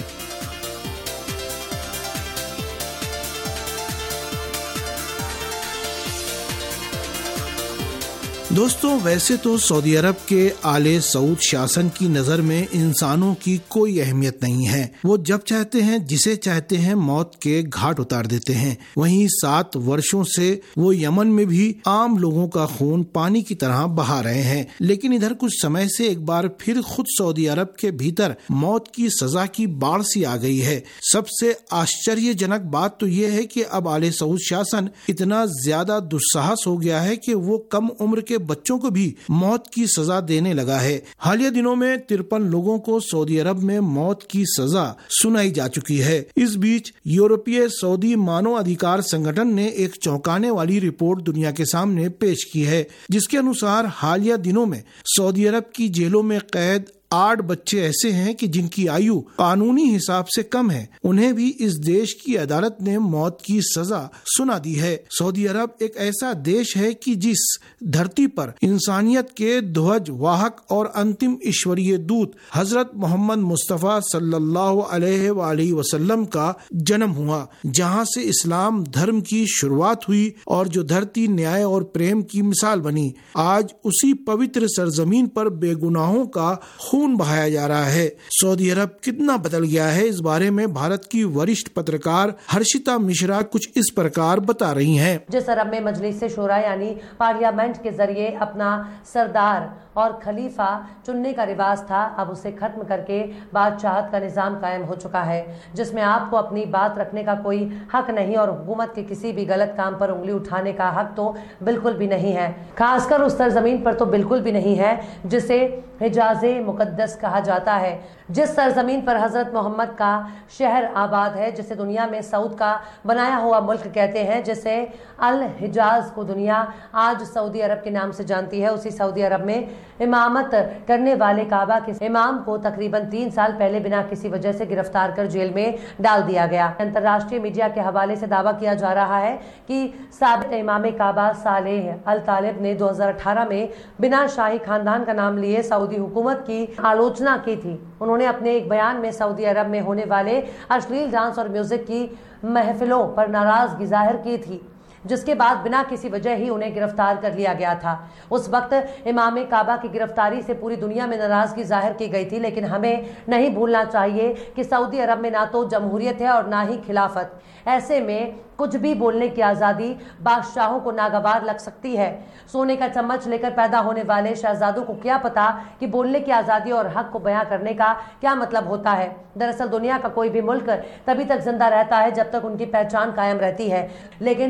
दोस्तों, वैसे तो सऊदी अरब के आले सऊद शासन की नजर में इंसानों की कोई अहमियत नहीं है। वो जब चाहते हैं, जिसे चाहते हैं, मौत के घाट उतार देते हैं। वहीं 7 वर्षों से वो यमन में भी आम लोगों का खून पानी की तरह बहा रहे हैं। लेकिन इधर कुछ समय से एक बार फिर खुद सऊदी अरब के भीतर मौत की सजा की बाढ़ सी आ गई है। सबसे आश्चर्यजनक बात तो ये है कि अब आले सऊद शासन इतना ज्यादा दुस्साहस हो गया है कि वो कम उम्र के बच्चों को भी मौत की सजा देने लगा है। हालिया दिनों में 53 लोगों को सऊदी अरब में मौत की सजा सुनाई जा चुकी है। इस बीच यूरोपीय सऊदी मानव अधिकार संगठन ने एक चौंकाने वाली रिपोर्ट दुनिया के सामने पेश की है, जिसके अनुसार हालिया दिनों में सऊदी अरब की जेलों में कैद 8 बच्चे ऐसे हैं कि जिनकी आयु कानूनी हिसाब से कम है। उन्हें भी इस देश की अदालत ने मौत की सजा सुना दी है। सऊदी अरब एक ऐसा देश है कि जिस धरती पर इंसानियत के ध्वज वाहक और अंतिम ईश्वरीय दूत हजरत मोहम्मद मुस्तफा सल्लल्लाहु अलैहि वसल्लम का जन्म हुआ, जहां से इस्लाम धर्म की शुरुआत हुई और जो धरती न्याय और प्रेम की मिसाल बनी। आज उसी पवित्र सरजमीन पर बेगुनाहों का खून बहाया जा रहा है। सऊदी अरब कितना बदल गया है, इस बारे में भारत की वरिष्ठ पत्रकार हर्षिता मिश्रा कुछ इस प्रकार बता रही हैं। जिस अरब में मजलिस शूरा यानी पार्लियामेंट के जरिए अपना सरदार और खलीफा चुनने का रिवाज था, अब उसे खत्म करके बादशाहत का निजाम कायम हो चुका है, जिसमें आपको अपनी बात रखने का कोई हक नहीं और हुकूमत के किसी भी गलत काम पर उंगली उठाने का हक तो बिल्कुल भी नहीं है। खासकर उस सरजमीन पर तो बिल्कुल भी नहीं है जिसे हिजाज़े मुकद्दस कहा जाता है, जिस सरजमीन पर हजरत मोहम्मद का शहर आबाद है, जिसे दुनिया में सऊद का बनाया हुआ मुल्क कहते हैं, जिसे अल हिजाज को दुनिया आज सऊदी अरब के नाम से जानती है। उसी सऊदी अरब में इमामत करने वाले काबा के इमाम को तकरीबन 3 साल पहले बिना किसी वजह से गिरफ्तार कर जेल में डाल दिया गया। अंतर्राष्ट्रीय मीडिया के हवाले से दावा किया जा रहा है कि साबित इमाम काबा सालेह अल तालिब ने 2018 में बिना शाही खानदान का नाम लिए सऊदी हुकूमत की आलोचना की थी। उन्होंने अपने एक बयान में सऊदी अरब में होने वाले अश्लील डांस और म्यूजिक की महफिलों पर नाराजगी जाहिर की थी, जिसके बाद बिना किसी वजह ही उन्हें गिरफ्तार कर लिया गया था। उस वक्त इमाम काबा की गिरफ्तारी से पूरी दुनिया में नाराजगी जाहिर की गई थी, लेकिन हमें नहीं भूलना चाहिए कि सऊदी अरब में ना तो जमहूरियत है और ना ही खिलाफत। ऐसे में कुछ भी बोलने की आज़ादी बादशाहों को नागवार लग सकती है। सोने का चम्मच लेकर पैदा होने वाले शहजादों को क्या पता कि बोलने की आज़ादी और हक को बयां करने का क्या मतलब होता है। दरअसल दुनिया का कोई भी मुल्क तभी तक जिंदा रहता है जब तक उनकी पहचान कायम रहती है, लेकिन बरसों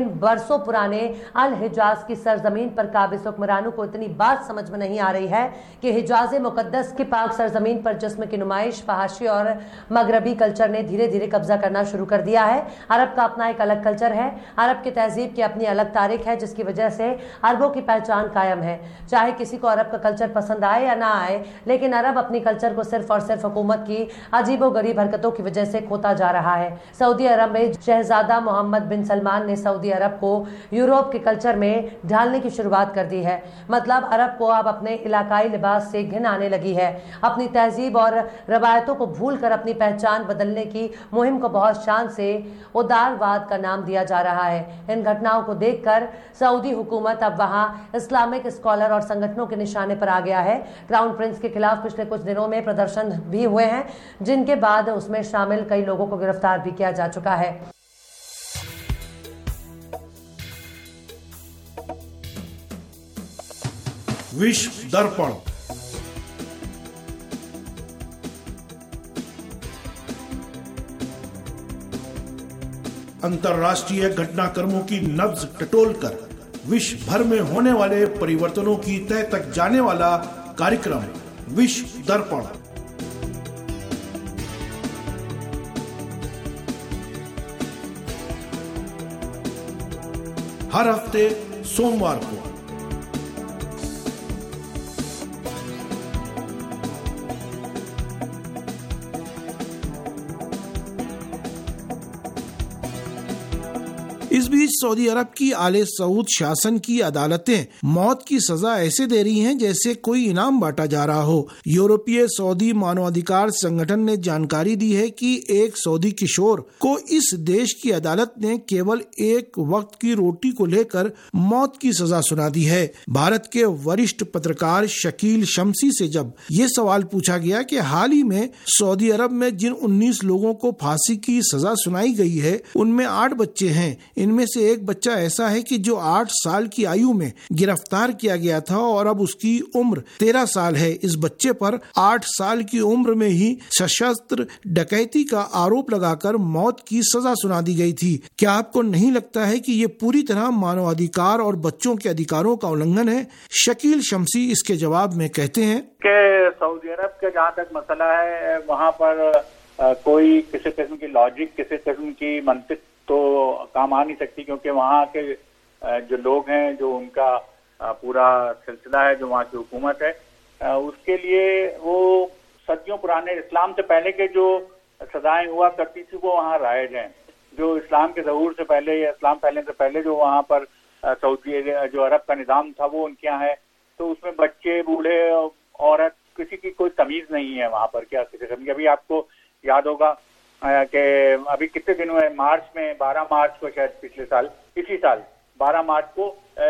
बरसों पुराने अल हिजाज की सरजमीन पर काबिज हुक्मरानों को इतनी बात समझ में नहीं आ रही है कि हिजाज मुकद्दस की पाक सरजमीन पर जिस्म की नुमाइश, फहाशी और मगरबी कल्चर ने धीरे धीरे कब्जा करना शुरू कर दिया है। अरब का अपना एक अलग कल्चर है, अरब की तहजीब की अपनी अलग तारीख है, जिसकी वजह से अरबों की पहचान कायम है। चाहे किसी को अरब का कल्चर पसंद आए या ना आए, लेकिन अरब अपनी कल्चर को सिर्फ और सिर्फ हुकूमत की अजीबो गरीब हरकतों की वजह से खोता जा रहा है। सऊदी अरब में शहजादा मोहम्मद बिन सलमान ने सऊदी अरब को यूरोप के कल्चर में ढालने की शुरुआत कर दी है। मतलब अरब को अब अपने इलाकाई लिबास से घिन आने लगी है। अपनी तहजीब और रवायतों को भूल कर अपनी पहचान बदलने की मुहिम को बहुत शान से उदारवाद का नाम दिया जा रहा है। इन घटनाओं को देखकर सऊदी हुकूमत अब वहां इस्लामिक स्कॉलर और संगठनों के निशाने पर आ गया है। क्राउन प्रिंस के खिलाफ पिछले कुछ दिनों में प्रदर्शन भी हुए हैं, जिनके बाद उसमें शामिल कई लोगों को गिरफ्तार भी किया जा चुका है। विश्व दर्पण। अंतर्राष्ट्रीय घटनाक्रमों की नब्ज टटोलकर विश्व भर में होने वाले परिवर्तनों की तह तक जाने वाला कार्यक्रम विश्व दर्पण। हर हफ्ते सोमवार को। इस बीच सऊदी अरब की आले सऊद शासन की अदालतें मौत की सजा ऐसे दे रही हैं जैसे कोई इनाम बांटा जा रहा हो। यूरोपीय सऊदी मानवाधिकार संगठन ने जानकारी दी है कि एक सऊदी किशोर को इस देश की अदालत ने केवल एक वक्त की रोटी को लेकर मौत की सजा सुना दी है। भारत के वरिष्ठ पत्रकार शकील शमसी से जब ये सवाल पूछा गया कि हाल ही में सऊदी अरब में जिन 19 लोगों को फांसी की सजा सुनाई गई है उनमें 8 बच्चे हैं। इनमें से एक बच्चा ऐसा है कि जो 8 साल की आयु में गिरफ्तार किया गया था और अब उसकी उम्र 13 साल है। इस बच्चे पर 8 साल की उम्र में ही सशस्त्र डकैती का आरोप लगाकर मौत की सजा सुना दी गई थी। क्या आपको नहीं लगता है कि ये पूरी तरह मानवाधिकार और बच्चों के अधिकारों का उल्लंघन है? शकील शमसी इसके जवाब में कहते हैं कि सऊदी अरब का जहाँ तक मसला है वहाँ पर कोई किसी किस्म की लॉजिक, किसी किस्म की मंतिक तो काम आ नहीं सकती, क्योंकि वहाँ के जो लोग हैं, जो उनका पूरा सिलसिला है, जो वहाँ की हुकूमत है, उसके लिए वो सदियों पुराने इस्लाम से पहले के जो सजाएं हुआ करती थी वो वहाँ राइज हैं। जो इस्लाम के ज़हूर से पहले या इस्लाम फैलने से पहले जो वहाँ पर सऊदी जो अरब का निज़ाम था वो उनके यहाँ है। तो उसमें बच्चे, बूढ़े, औरत, किसी की कोई तमीज़ नहीं है वहाँ पर। क्या किसी किस्म की, अभी आपको याद होगा कि अभी कितने दिन हुए, मार्च में 12 मार्च को, शायद पिछले साल, इसी साल 12 मार्च को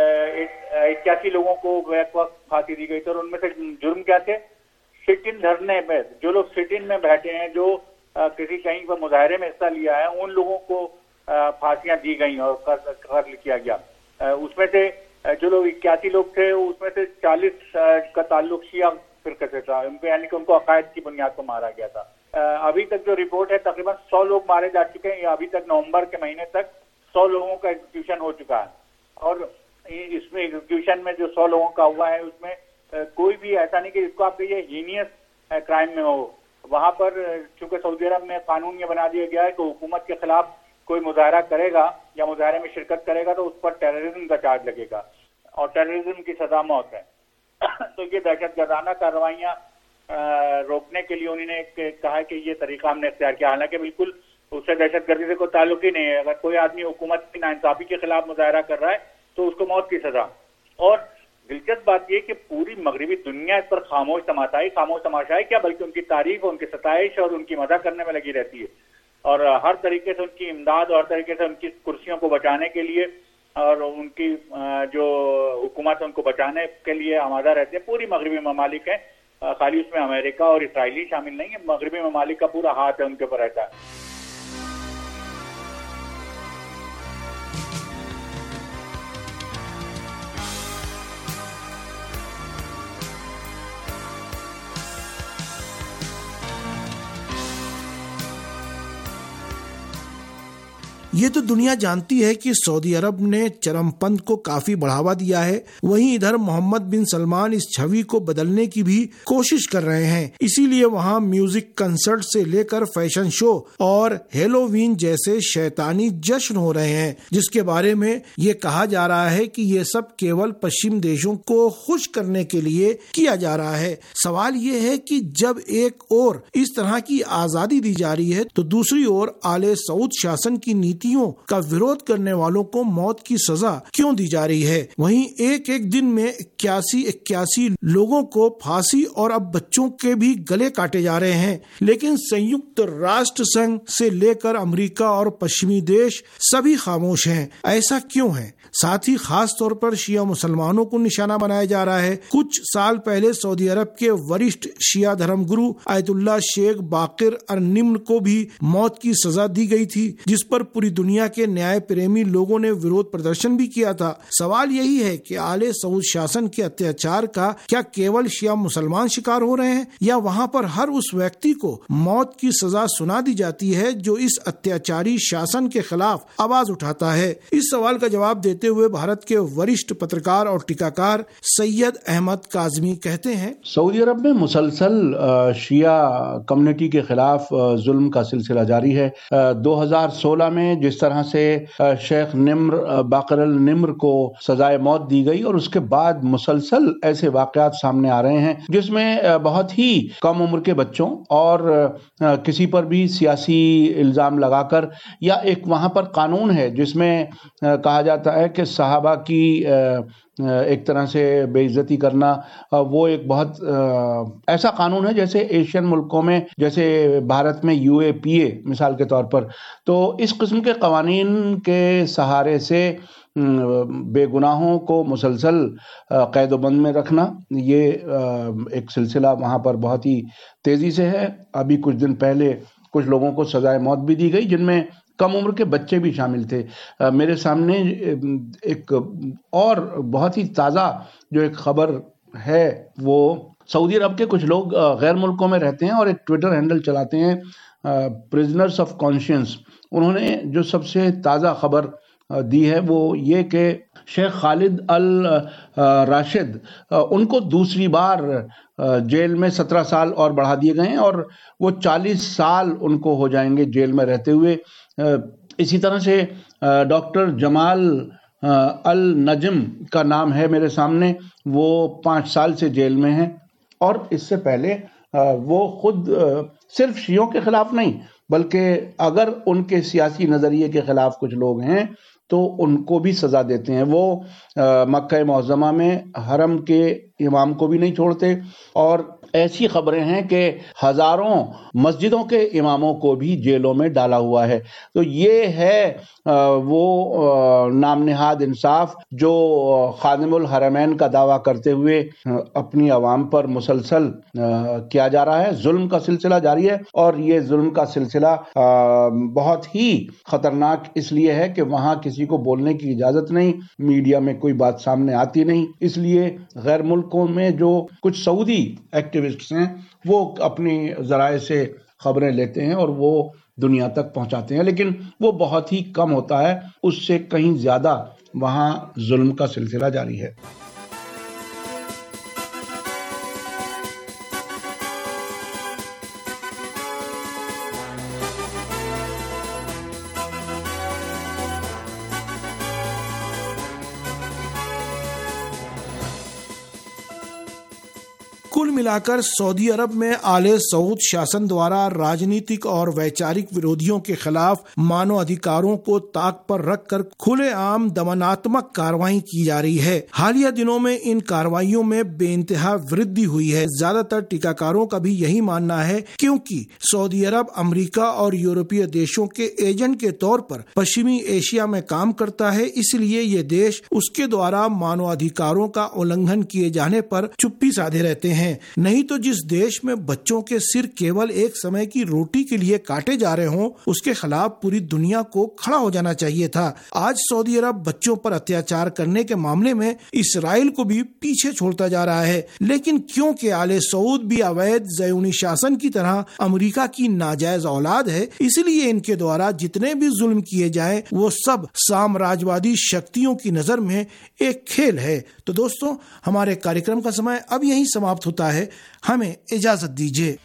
81 लोगों को वक्त फांसी दी गई थी। और उनमें से जुर्म क्या थे? सिट इन धरने में, जो लोग सिट इन में बैठे हैं, जो किसी कहीं पर मुजाहरे में हिस्सा लिया है, उन लोगों को फांसियां दी गई और कत्ल किया गया। उसमें से जो लोग 81 लोग थे उसमें से 40 का ताल्लुक शिया फिरके से था, उनको यानी कि उनको अकायद की बुनियाद पर मारा गया था। अभी तक जो रिपोर्ट है तकरीबन 100 लोग मारे जा चुके हैं। अभी तक नवंबर के महीने तक 100 लोगों का एग्जीक्यूशन हो चुका है। और इसमें एग्जीक्यूशन में जो 100 लोगों का हुआ है उसमें कोई भी ऐसा नहीं कि जिसको आप कहिए हीनियस क्राइम में हो। वहां पर चूंकि सऊदी अरब में कानून ये बना दिया गया है कि हुकूमत के खिलाफ कोई मुजाहरा करेगा या मुजाहरे में शिरकत करेगा तो उस पर टेररिज्म का चार्ज लगेगा और टेररिज्म की सजा मौत है। तो ये दहशतगर्दाना कार्रवाइयां रोकने के लिए उन्होंने कहा है कि ये तरीका हमने इख्तियार किया। हालांकि बिल्कुल उससे दहशतगर्दी से कोई ताल्लुक ही नहीं है। अगर कोई आदमी हुकूमत की नाइंसाफी के खिलाफ मुजाहरा कर रहा है तो उसको मौत की सजा। और दिलचस्प बात यह कि पूरी मगरबी दुनिया इस पर खामोश तमाशाई क्या बल्कि उनकी तारीफ, उनकी सताइश और उनकी मदद करने में लगी रहती है। और हर तरीके से उनकी इमदाद और तरीके से उनकी कुर्सियों को बचाने के लिए और उनकी जो हुकूमत उनको बचाने के लिए आमादा रहते हैं। पूरी मगरबी ममालिक है, खाली उसमें अमेरिका और इसराइली शामिल नहीं है। मगरबी ममालिक का पूरा हाथ है उनके ऊपर रहता है। ये तो दुनिया जानती है कि सऊदी अरब ने चरमपंथ को काफी बढ़ावा दिया है। वहीं इधर मोहम्मद बिन सलमान इस छवि को बदलने की भी कोशिश कर रहे हैं। इसीलिए वहाँ म्यूजिक कंसर्ट से लेकर फैशन शो और हेलोवीन जैसे शैतानी जश्न हो रहे हैं, जिसके बारे में ये कहा जा रहा है कि ये सब केवल पश्चिम देशों को खुश करने के लिए किया जा रहा है। सवाल ये है कि जब एक ओर इस तरह की आजादी दी जा रही है तो दूसरी ओर आले सऊद शासन की नीतियों का विरोध करने वालों को मौत की सजा क्यों दी जा रही है। वहीं एक एक दिन में 81 लोगों को फांसी और अब बच्चों के भी गले काटे जा रहे हैं, लेकिन संयुक्त राष्ट्र संघ से लेकर अमेरिका और पश्चिमी देश सभी खामोश हैं। ऐसा क्यों है? साथ ही खास तौर पर शिया मुसलमानों को निशाना बनाया जा रहा है। कुछ साल पहले सऊदी अरब के वरिष्ठ शिया धर्मगुरु आयतुल्लाह शेख बाकिर अर-निम्र को भी मौत की सजा दी गई थी, जिस पर पूरी दुनिया के न्याय प्रेमी लोगों ने विरोध प्रदर्शन भी किया था। सवाल यही है कि आले सऊद शासन के अत्याचार का क्या केवल शिया मुसलमान शिकार हो रहे हैं, या वहाँ पर हर उस व्यक्ति को मौत की सजा सुना दी जाती है जो इस अत्याचारी शासन के खिलाफ आवाज उठाता है। इस सवाल का जवाब देते हुए भारत के वरिष्ठ पत्रकार और टीकाकार सैयद अहमद काजमी कहते हैं, सऊदी अरब में मुसलसल शिया कम्युनिटी के खिलाफ जुल्म का सिलसिला जारी है। 2016 में जिस तरह से शेख निम्र बाकिर अल-निम्र को सजाए मौत दी गई और उसके बाद मुसलसल ऐसे वाकयात सामने आ रहे हैं जिसमें बहुत ही कम उम्र के बच्चों और किसी पर भी सियासी इल्जाम लगाकर, या एक वहां पर कानून है जिसमें कहा जाता है कि सहाबा की एक तरह से बेइज्जती करना, वो एक बहुत ऐसा कानून है जैसे एशियन मुल्कों में, जैसे भारत में UAPA मिसाल के तौर पर। तो इस किस्म के कवानीन के सहारे से बेगुनाहों को मुसलसल कैदोबंद में रखना, ये एक सिलसिला वहाँ पर बहुत ही तेजी से है। अभी कुछ दिन पहले कुछ लोगों को सजाए मौत भी दी गई जिनमें कम उम्र के बच्चे भी शामिल थे। मेरे सामने एक और बहुत ही ताज़ा जो एक खबर है, वो सऊदी अरब के कुछ लोग गैर मुल्कों में रहते हैं और एक ट्विटर हैंडल चलाते हैं, प्रिजनर्स ऑफ कॉन्शियंस। उन्होंने जो सबसे ताज़ा खबर दी है वो ये कि शेख खालिद अल राशिद, उनको दूसरी बार जेल में 17 साल और बढ़ा दिए गए हैं और वो 40 साल उनको हो जाएंगे जेल में रहते हुए। इसी तरह से डॉक्टर जमाल अल नजम का नाम है मेरे सामने, वो 5 साल से जेल में हैं। और इससे पहले वो खुद सिर्फ शियों के खिलाफ नहीं, बल्कि अगर उनके सियासी नज़रिए के खिलाफ कुछ लोग हैं तो उनको भी सज़ा देते हैं। वो मक्का मुअज़्ज़मा में हरम के इमाम को भी नहीं छोड़ते, और ऐसी खबरें हैं कि हज़ारों मस्जिदों के इमामों को भी जेलों में डाला हुआ है। तो ये है वो नाम निहाद इंसाफ जो खादिमुल हरमैन का दावा करते हुए अपनी आवाम पर मुसलसल किया जा रहा है। जुल्म का सिलसिला जारी है, और ये जुल्म का सिलसिला बहुत ही खतरनाक इसलिए है कि वहाँ किसी को बोलने की इजाज़त नहीं, मीडिया में कोई बात सामने आती नहीं। इसलिए गैर मुल्कों में जो कुछ सऊदी एक्टिविस्ट्स हैं वो अपनी ज़राए से खबरें लेते हैं और वो दुनिया तक पहुंचाते हैं, लेकिन वो बहुत ही कम होता है, उससे कहीं ज़्यादा वहाँ जुल्म का सिलसिला जारी है। कुल मिलाकर सऊदी अरब में आले सऊद शासन द्वारा राजनीतिक और वैचारिक विरोधियों के खिलाफ मानव अधिकारों को ताक पर रखकर खुलेआम दमनात्मक कार्रवाई की जा रही है। हालिया दिनों में इन कार्रवाइयों में बेइंतहा वृद्धि हुई है। ज्यादातर टीकाकारों का भी यही मानना है, क्योंकि सऊदी अरब अमेरिका और यूरोपीय देशों के एजेंट के तौर पर पश्चिमी एशिया में काम करता है, इसलिए ये देश उसके द्वारा मानवाधिकारों का उल्लंघन किए जाने पर चुप्पी साधे रहते हैं। हैं। नहीं तो जिस देश में बच्चों के सिर केवल एक समय की रोटी के लिए काटे जा रहे हों, उसके खिलाफ पूरी दुनिया को खड़ा हो जाना चाहिए था। आज सऊदी अरब बच्चों पर अत्याचार करने के मामले में इसराइल को भी पीछे छोड़ता जा रहा है। लेकिन क्योंकि आले सऊद भी अवैध ज़यूनी शासन की तरह अमेरिका की नाजायज औलाद है, इसलिए इनके द्वारा जितने भी जुल्म किए जाएं वो सब साम्राज्यवादी शक्तियों की नजर में एक खेल है। तो दोस्तों, हमारे कार्यक्रम का समय अब यहीं समाप्त होता है। हमें इजाजत दीजिए।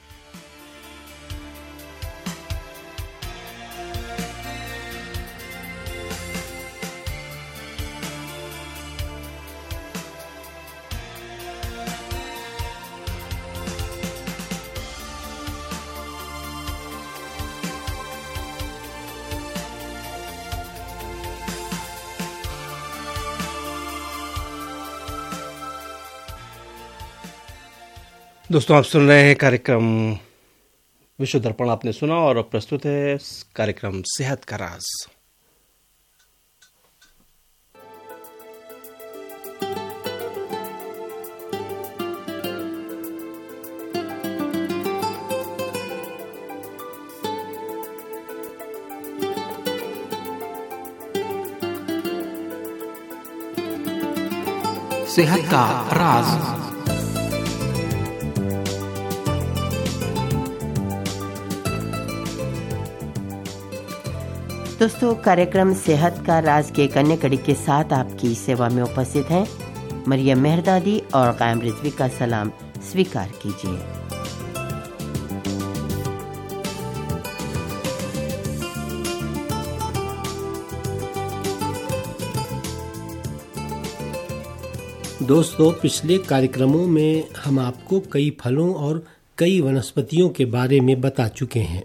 दोस्तों, आप सुन रहे हैं कार्यक्रम विश्व दर्पण। आपने सुना और अब प्रस्तुत है कार्यक्रम सेहत का राज। सेहत का राज। दोस्तों, कार्यक्रम सेहत का राज के एक अन्य कड़ी के साथ आपकी सेवा में उपस्थित हैं मरियम मेहरदादी और कायम रिजवी का सलाम स्वीकार कीजिए। दोस्तों, पिछले कार्यक्रमों में हम आपको कई फलों और कई वनस्पतियों के बारे में बता चुके हैं।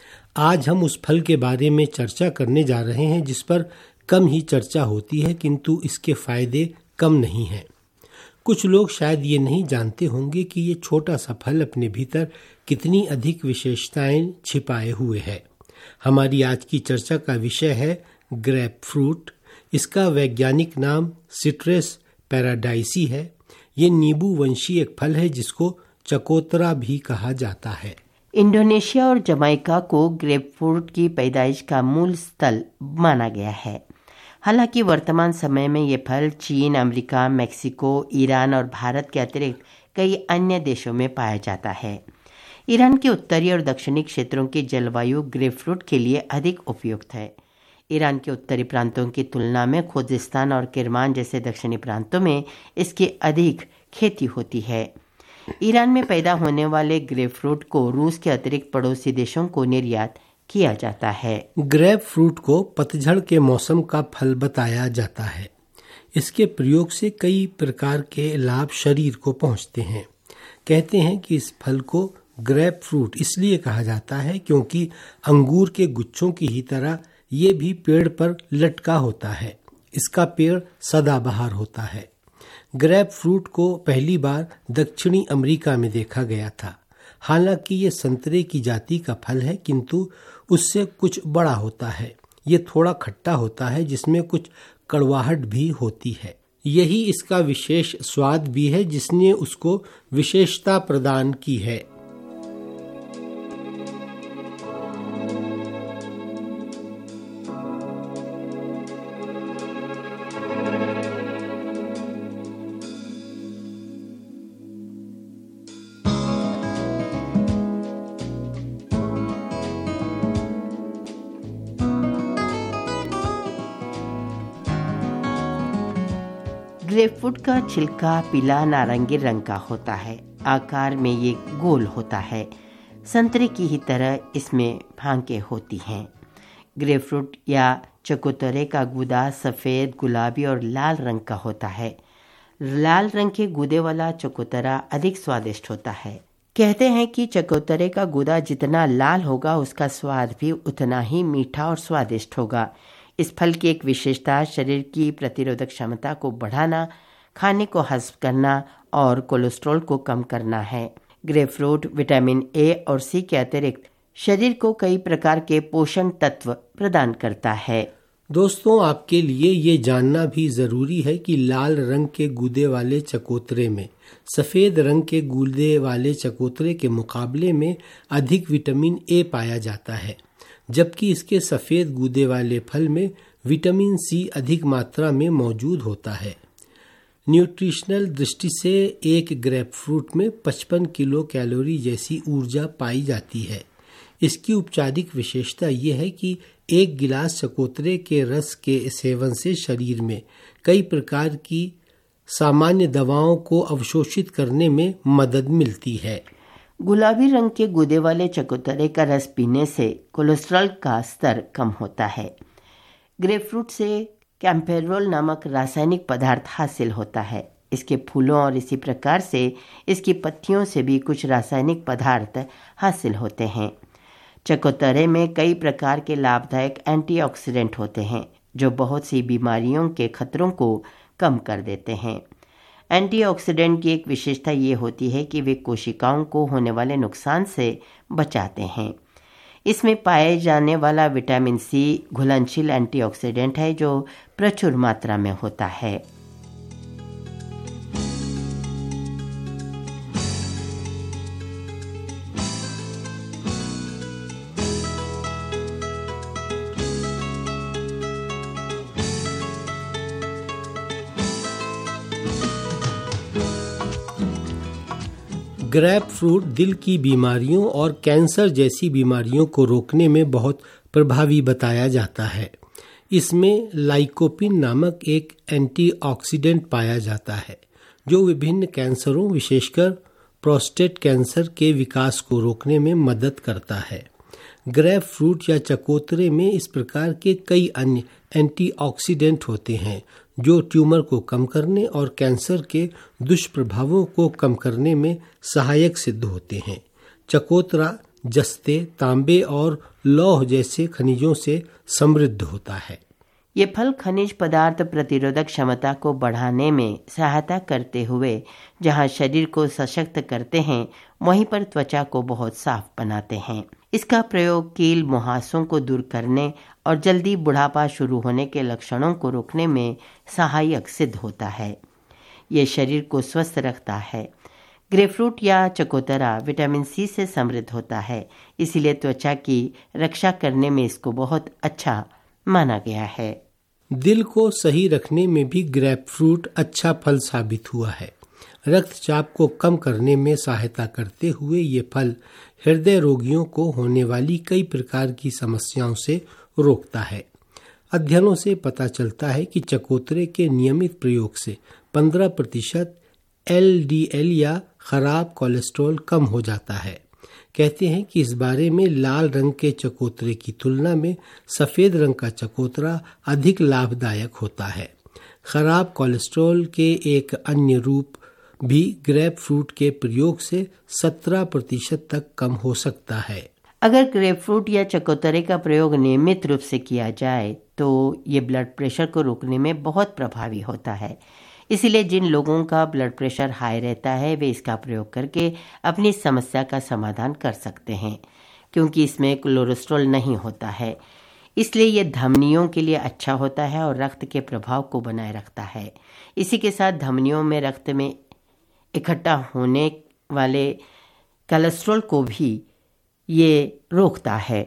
आज हम उस फल के बारे में चर्चा करने जा रहे हैं जिस पर कम ही चर्चा होती है, किंतु इसके फायदे कम नहीं हैं। कुछ लोग शायद ये नहीं जानते होंगे कि ये छोटा सा फल अपने भीतर कितनी अधिक विशेषताएं छिपाए हुए है। हमारी आज की चर्चा का विषय है ग्रेप फ्रूट। इसका वैज्ञानिक नाम सिट्रस पैराडाइसी है। ये नींबू वंशी एक फल है जिसको चकोतरा भी कहा जाता है। इंडोनेशिया और जमाइका को ग्रेपफ्रूट की पैदाइश का मूल स्थल माना गया है। हालांकि वर्तमान समय में ये फल चीन, अमेरिका, मेक्सिको, ईरान और भारत के अतिरिक्त कई अन्य देशों में पाया जाता है। ईरान के उत्तरी और दक्षिणी क्षेत्रों की जलवायु ग्रेपफ्रूट के लिए अधिक उपयुक्त है। ईरान के उत्तरी प्रांतों की तुलना में खुजिस्तान और किरमान जैसे दक्षिणी प्रांतों में इसकी अधिक खेती होती है। ईरान में पैदा होने वाले ग्रेपफ्रूट को रूस के अतिरिक्त पड़ोसी देशों को निर्यात किया जाता है। ग्रेप फ्रूट को पतझड़ के मौसम का फल बताया जाता है। इसके प्रयोग से कई प्रकार के लाभ शरीर को पहुंचते हैं। कहते हैं कि इस फल को ग्रेप फ्रूट इसलिए कहा जाता है क्योंकि अंगूर के गुच्छों की ही तरह ये भी पेड़ पर लटका होता है। इसका पेड़ सदाबहार होता है। ग्रेप फ्रूट को पहली बार दक्षिणी अमेरिका में देखा गया था। हालांकि ये संतरे की जाति का फल है, किंतु उससे कुछ बड़ा होता है। ये थोड़ा खट्टा होता है जिसमें कुछ कड़वाहट भी होती है। यही इसका विशेष स्वाद भी है जिसने उसको विशेषता प्रदान की है। ग्रेपफ्रूट का छिलका पीला नारंगी रंग का होता है। आकार में ये गोल होता है। संतरे की ही तरह इसमें भांकें होती हैं। ग्रेपफ्रूट या चकोतरे का गूदा सफ़ेद, गुलाबी और लाल रंग का होता है। लाल रंग के गूदे वाला चकोतरा अधिक स्वादिष्ट होता है। कहते हैं कि चकोतरे का गूदा जितना लाल होगा उसका स्वाद भी उतना ही मीठा और स्वादिष्ट होगा। इस फल की एक विशेषता शरीर की प्रतिरोधक क्षमता को बढ़ाना, खाने को हजम करना और कोलेस्ट्रॉल को कम करना है। ग्रेपफ्रूट विटामिन ए और सी के अतिरिक्त शरीर को कई प्रकार के पोषण तत्व प्रदान करता है। दोस्तों, आपके लिए ये जानना भी जरूरी है कि लाल रंग के गूदे वाले चकोतरे में सफेद रंग के गूदे वाले चकोतरे के मुकाबले में अधिक विटामिन ए पाया जाता है, जबकि इसके सफेद गूदे वाले फल में विटामिन सी अधिक मात्रा में मौजूद होता है। न्यूट्रिशनल दृष्टि से एक ग्रेप फ्रूट में 55 किलो कैलोरी जैसी ऊर्जा पाई जाती है। इसकी उपचारिक विशेषता यह है कि एक गिलास चकोतरे के रस के सेवन से शरीर में कई प्रकार की सामान्य दवाओं को अवशोषित करने में मदद मिलती है। गुलाबी रंग के गूदे वाले चकोतरे का रस पीने से कोलेस्ट्रॉल का स्तर कम होता है। ग्रेपफ्रूट से कैम्पेरोल नामक रासायनिक पदार्थ हासिल होता है। इसके फूलों और इसी प्रकार से इसकी पत्तियों से भी कुछ रासायनिक पदार्थ हासिल होते हैं। चकोतरे में कई प्रकार के लाभदायक एंटीऑक्सीडेंट होते हैं जो बहुत सी बीमारियों के खतरों को कम कर देते हैं। एंटीऑक्सीडेंट की एक विशेषता ये होती है कि वे कोशिकाओं को होने वाले नुकसान से बचाते हैं। इसमें पाए जाने वाला विटामिन सी घुलनशील एंटीऑक्सीडेंट है जो प्रचुर मात्रा में होता है। ग्रेप फ्रूट दिल की बीमारियों और कैंसर जैसी बीमारियों को रोकने में बहुत प्रभावी बताया जाता है। इसमें लाइकोपिन नामक एक एंटीऑक्सीडेंट पाया जाता है जो विभिन्न कैंसरों, विशेषकर प्रोस्टेट कैंसर के विकास को रोकने में मदद करता है। ग्रेप फ्रूट या चकोतरे में इस प्रकार के कई अन्य एंटीऑक्सीडेंट होते हैं जो ट्यूमर को कम करने और कैंसर के दुष्प्रभावों को कम करने में सहायक सिद्ध होते हैं। चकोतरा जस्ते, तांबे और लौह जैसे खनिजों से समृद्ध होता है। ये फल खनिज पदार्थ प्रतिरोधक क्षमता को बढ़ाने में सहायता करते हुए जहां शरीर को सशक्त करते हैं, वहीं पर त्वचा को बहुत साफ बनाते हैं। इसका प्रयोग कील, मुहासों को दूर करने और जल्दी बुढ़ापा शुरू होने के लक्षणों को रोकने में सहायक सिद्ध होता है। ये शरीर को स्वस्थ रखता है। ग्रेपफ्रूट या चकोतरा विटामिन सी से समृद्ध होता है, इसीलिए त्वचा की रक्षा करने में इसको बहुत अच्छा माना गया है। दिल को सही रखने में भी ग्रेपफ्रूट अच्छा फल साबित हुआ है। रक्तचाप को कम करने में सहायता करते हुए ये फल हृदय रोगियों को होने वाली कई प्रकार की समस्याओं से रोकता है। अध्ययनों से पता चलता है कि चकोतरे के नियमित प्रयोग से 15% LDL या खराब कोलेस्ट्रॉल कम हो जाता है। कहते हैं कि इस बारे में लाल रंग के चकोतरे की तुलना में सफेद रंग का चकोतरा अधिक लाभदायक होता है। खराब कोलेस्ट्रॉल के एक अन्य रूप भी ग्रेप फ्रूट के प्रयोग से 17% तक कम हो सकता है। अगर ग्रेपफ्रूट या चकोतरे का प्रयोग नियमित रूप से किया जाए तो ये ब्लड प्रेशर को रोकने में बहुत प्रभावी होता है। इसीलिए जिन लोगों का ब्लड प्रेशर हाई रहता है वे इसका प्रयोग करके अपनी समस्या का समाधान कर सकते हैं, क्योंकि इसमें कोलेस्ट्रॉल नहीं होता है। इसलिए ये धमनियों के लिए अच्छा होता है और रक्त के प्रभाव को बनाए रखता है। इसी के साथ धमनियों में रक्त में इकट्ठा होने वाले कोलेस्ट्रॉल को भी ये रोकता है।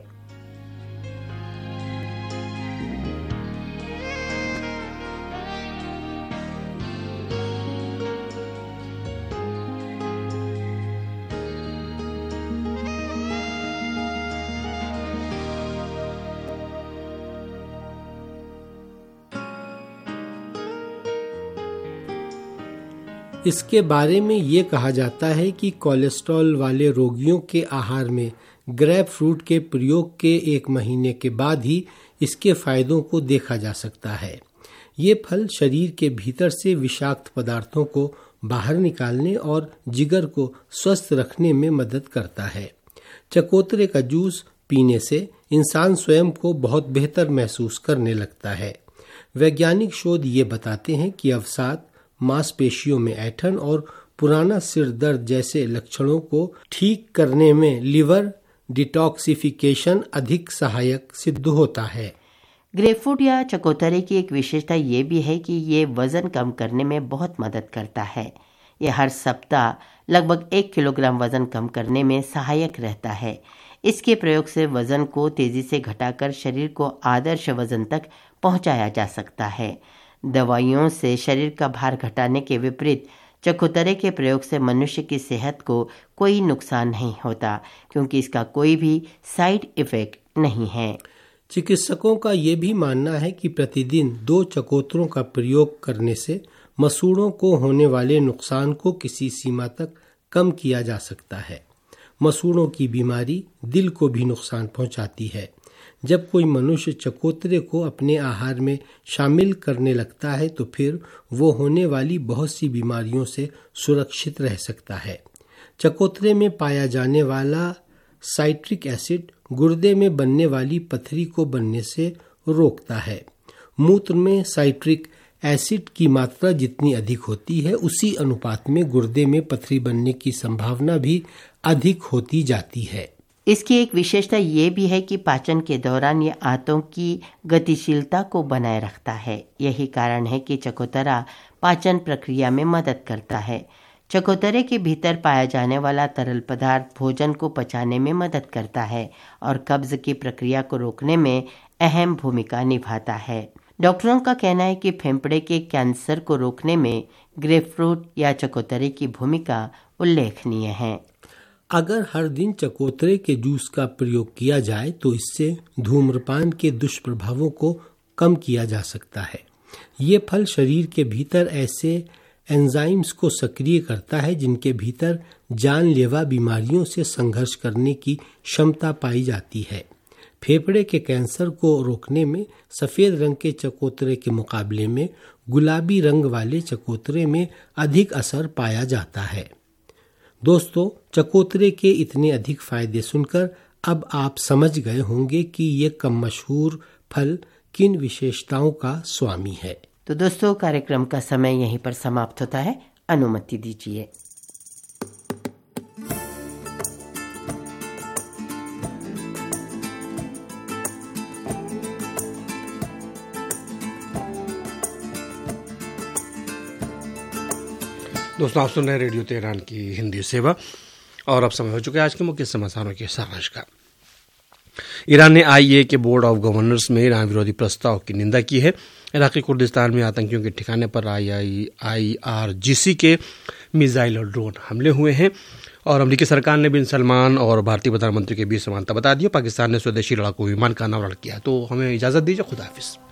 इसके बारे में ये कहा जाता है कि कोलेस्ट्रॉल वाले रोगियों के आहार में ग्रेप फ्रूट के प्रयोग के 1 महीने के बाद ही इसके फायदों को देखा जा सकता है। ये फल शरीर के भीतर से विषाक्त पदार्थों को बाहर निकालने और जिगर को स्वस्थ रखने में मदद करता है। चकोतरे का जूस पीने से इंसान स्वयं को बहुत बेहतर महसूस करने लगता है। वैज्ञानिक शोध ये बताते हैं कि अवसाद, मांसपेशियों में ऐंठन और पुराना सिर दर्द जैसे लक्षणों को ठीक करने में लिवर डिटॉक्सिफिकेशन अधिक सहायक सिद्ध होता है। ग्रेपफ्रूट या चकोतरे की एक विशेषता ये भी है कि ये वजन कम करने में बहुत मदद करता है। यह हर सप्ताह लगभग 1 किलोग्राम वजन कम करने में सहायक रहता है। इसके प्रयोग से वजन को तेजी से घटाकर शरीर को आदर्श वजन तक पहुंचाया जा सकता है। दवाइयों से शरीर का भार घटाने के विपरीत चकोतरे के प्रयोग से मनुष्य की सेहत को कोई नुकसान नहीं होता, क्योंकि इसका कोई भी साइड इफेक्ट नहीं है। चिकित्सकों का ये भी मानना है कि प्रतिदिन 2 चकोतरों का प्रयोग करने से मसूड़ों को होने वाले नुकसान को किसी सीमा तक कम किया जा सकता है। मसूड़ों की बीमारी दिल को भी नुकसान पहुंचाती है। जब कोई मनुष्य चकोतरे को अपने आहार में शामिल करने लगता है तो फिर वो होने वाली बहुत सी बीमारियों से सुरक्षित रह सकता है। चकोतरे में पाया जाने वाला साइट्रिक एसिड गुर्दे में बनने वाली पथरी को बनने से रोकता है। मूत्र में साइट्रिक एसिड की मात्रा जितनी अधिक होती है, उसी अनुपात में गुर्दे में पथरी बनने की संभावना भी अधिक होती जाती है। इसकी एक विशेषता ये भी है कि पाचन के दौरान ये आंतों की गतिशीलता को बनाए रखता है। यही कारण है कि चकोतरा पाचन प्रक्रिया में मदद करता है। चकोतरे के भीतर पाया जाने वाला तरल पदार्थ भोजन को पचाने में मदद करता है और कब्ज की प्रक्रिया को रोकने में अहम भूमिका निभाता है। डॉक्टरों का कहना है कि फेफड़े के कैंसर को रोकने में ग्रेपफ्रूट या चकोतरे की भूमिका उल्लेखनीय है। अगर हर दिन चकोतरे के जूस का प्रयोग किया जाए तो इससे धूम्रपान के दुष्प्रभावों को कम किया जा सकता है। ये फल शरीर के भीतर ऐसे एंजाइम्स को सक्रिय करता है जिनके भीतर जानलेवा बीमारियों से संघर्ष करने की क्षमता पाई जाती है। फेफड़े के कैंसर को रोकने में सफेद रंग के चकोतरे के मुकाबले में गुलाबी रंग वाले चकोतरे में अधिक असर पाया जाता है। दोस्तों, चकोतरे के इतने अधिक फायदे सुनकर अब आप समझ गए होंगे कि ये कम मशहूर फल किन विशेषताओं का स्वामी है। तो दोस्तों, कार्यक्रम का समय यहीं पर समाप्त होता है। अनुमति दीजिए। दोस्तों, आप सुन रहे हैं रेडियो तेहरान की हिंदी सेवा और अब समय हो चुका है आज के मुख्य समाचारों के सारांश का। ईरान ने IAEA के बोर्ड ऑफ गवर्नर्स में ईरान विरोधी प्रस्ताव की निंदा की है। इराकी कुर्दिस्तान में आतंकियों के ठिकाने पर IRGC के मिसाइल और ड्रोन हमले हुए हैं और अमेरिकी सरकार ने बिन सलमान और भारतीय प्रधानमंत्री के बीच समानता बता दी। पाकिस्तान ने स्वदेशी लड़ाकू विमान का अनावरण किया। तो हमें इजाजत दीजिए। खुदा हाफिज।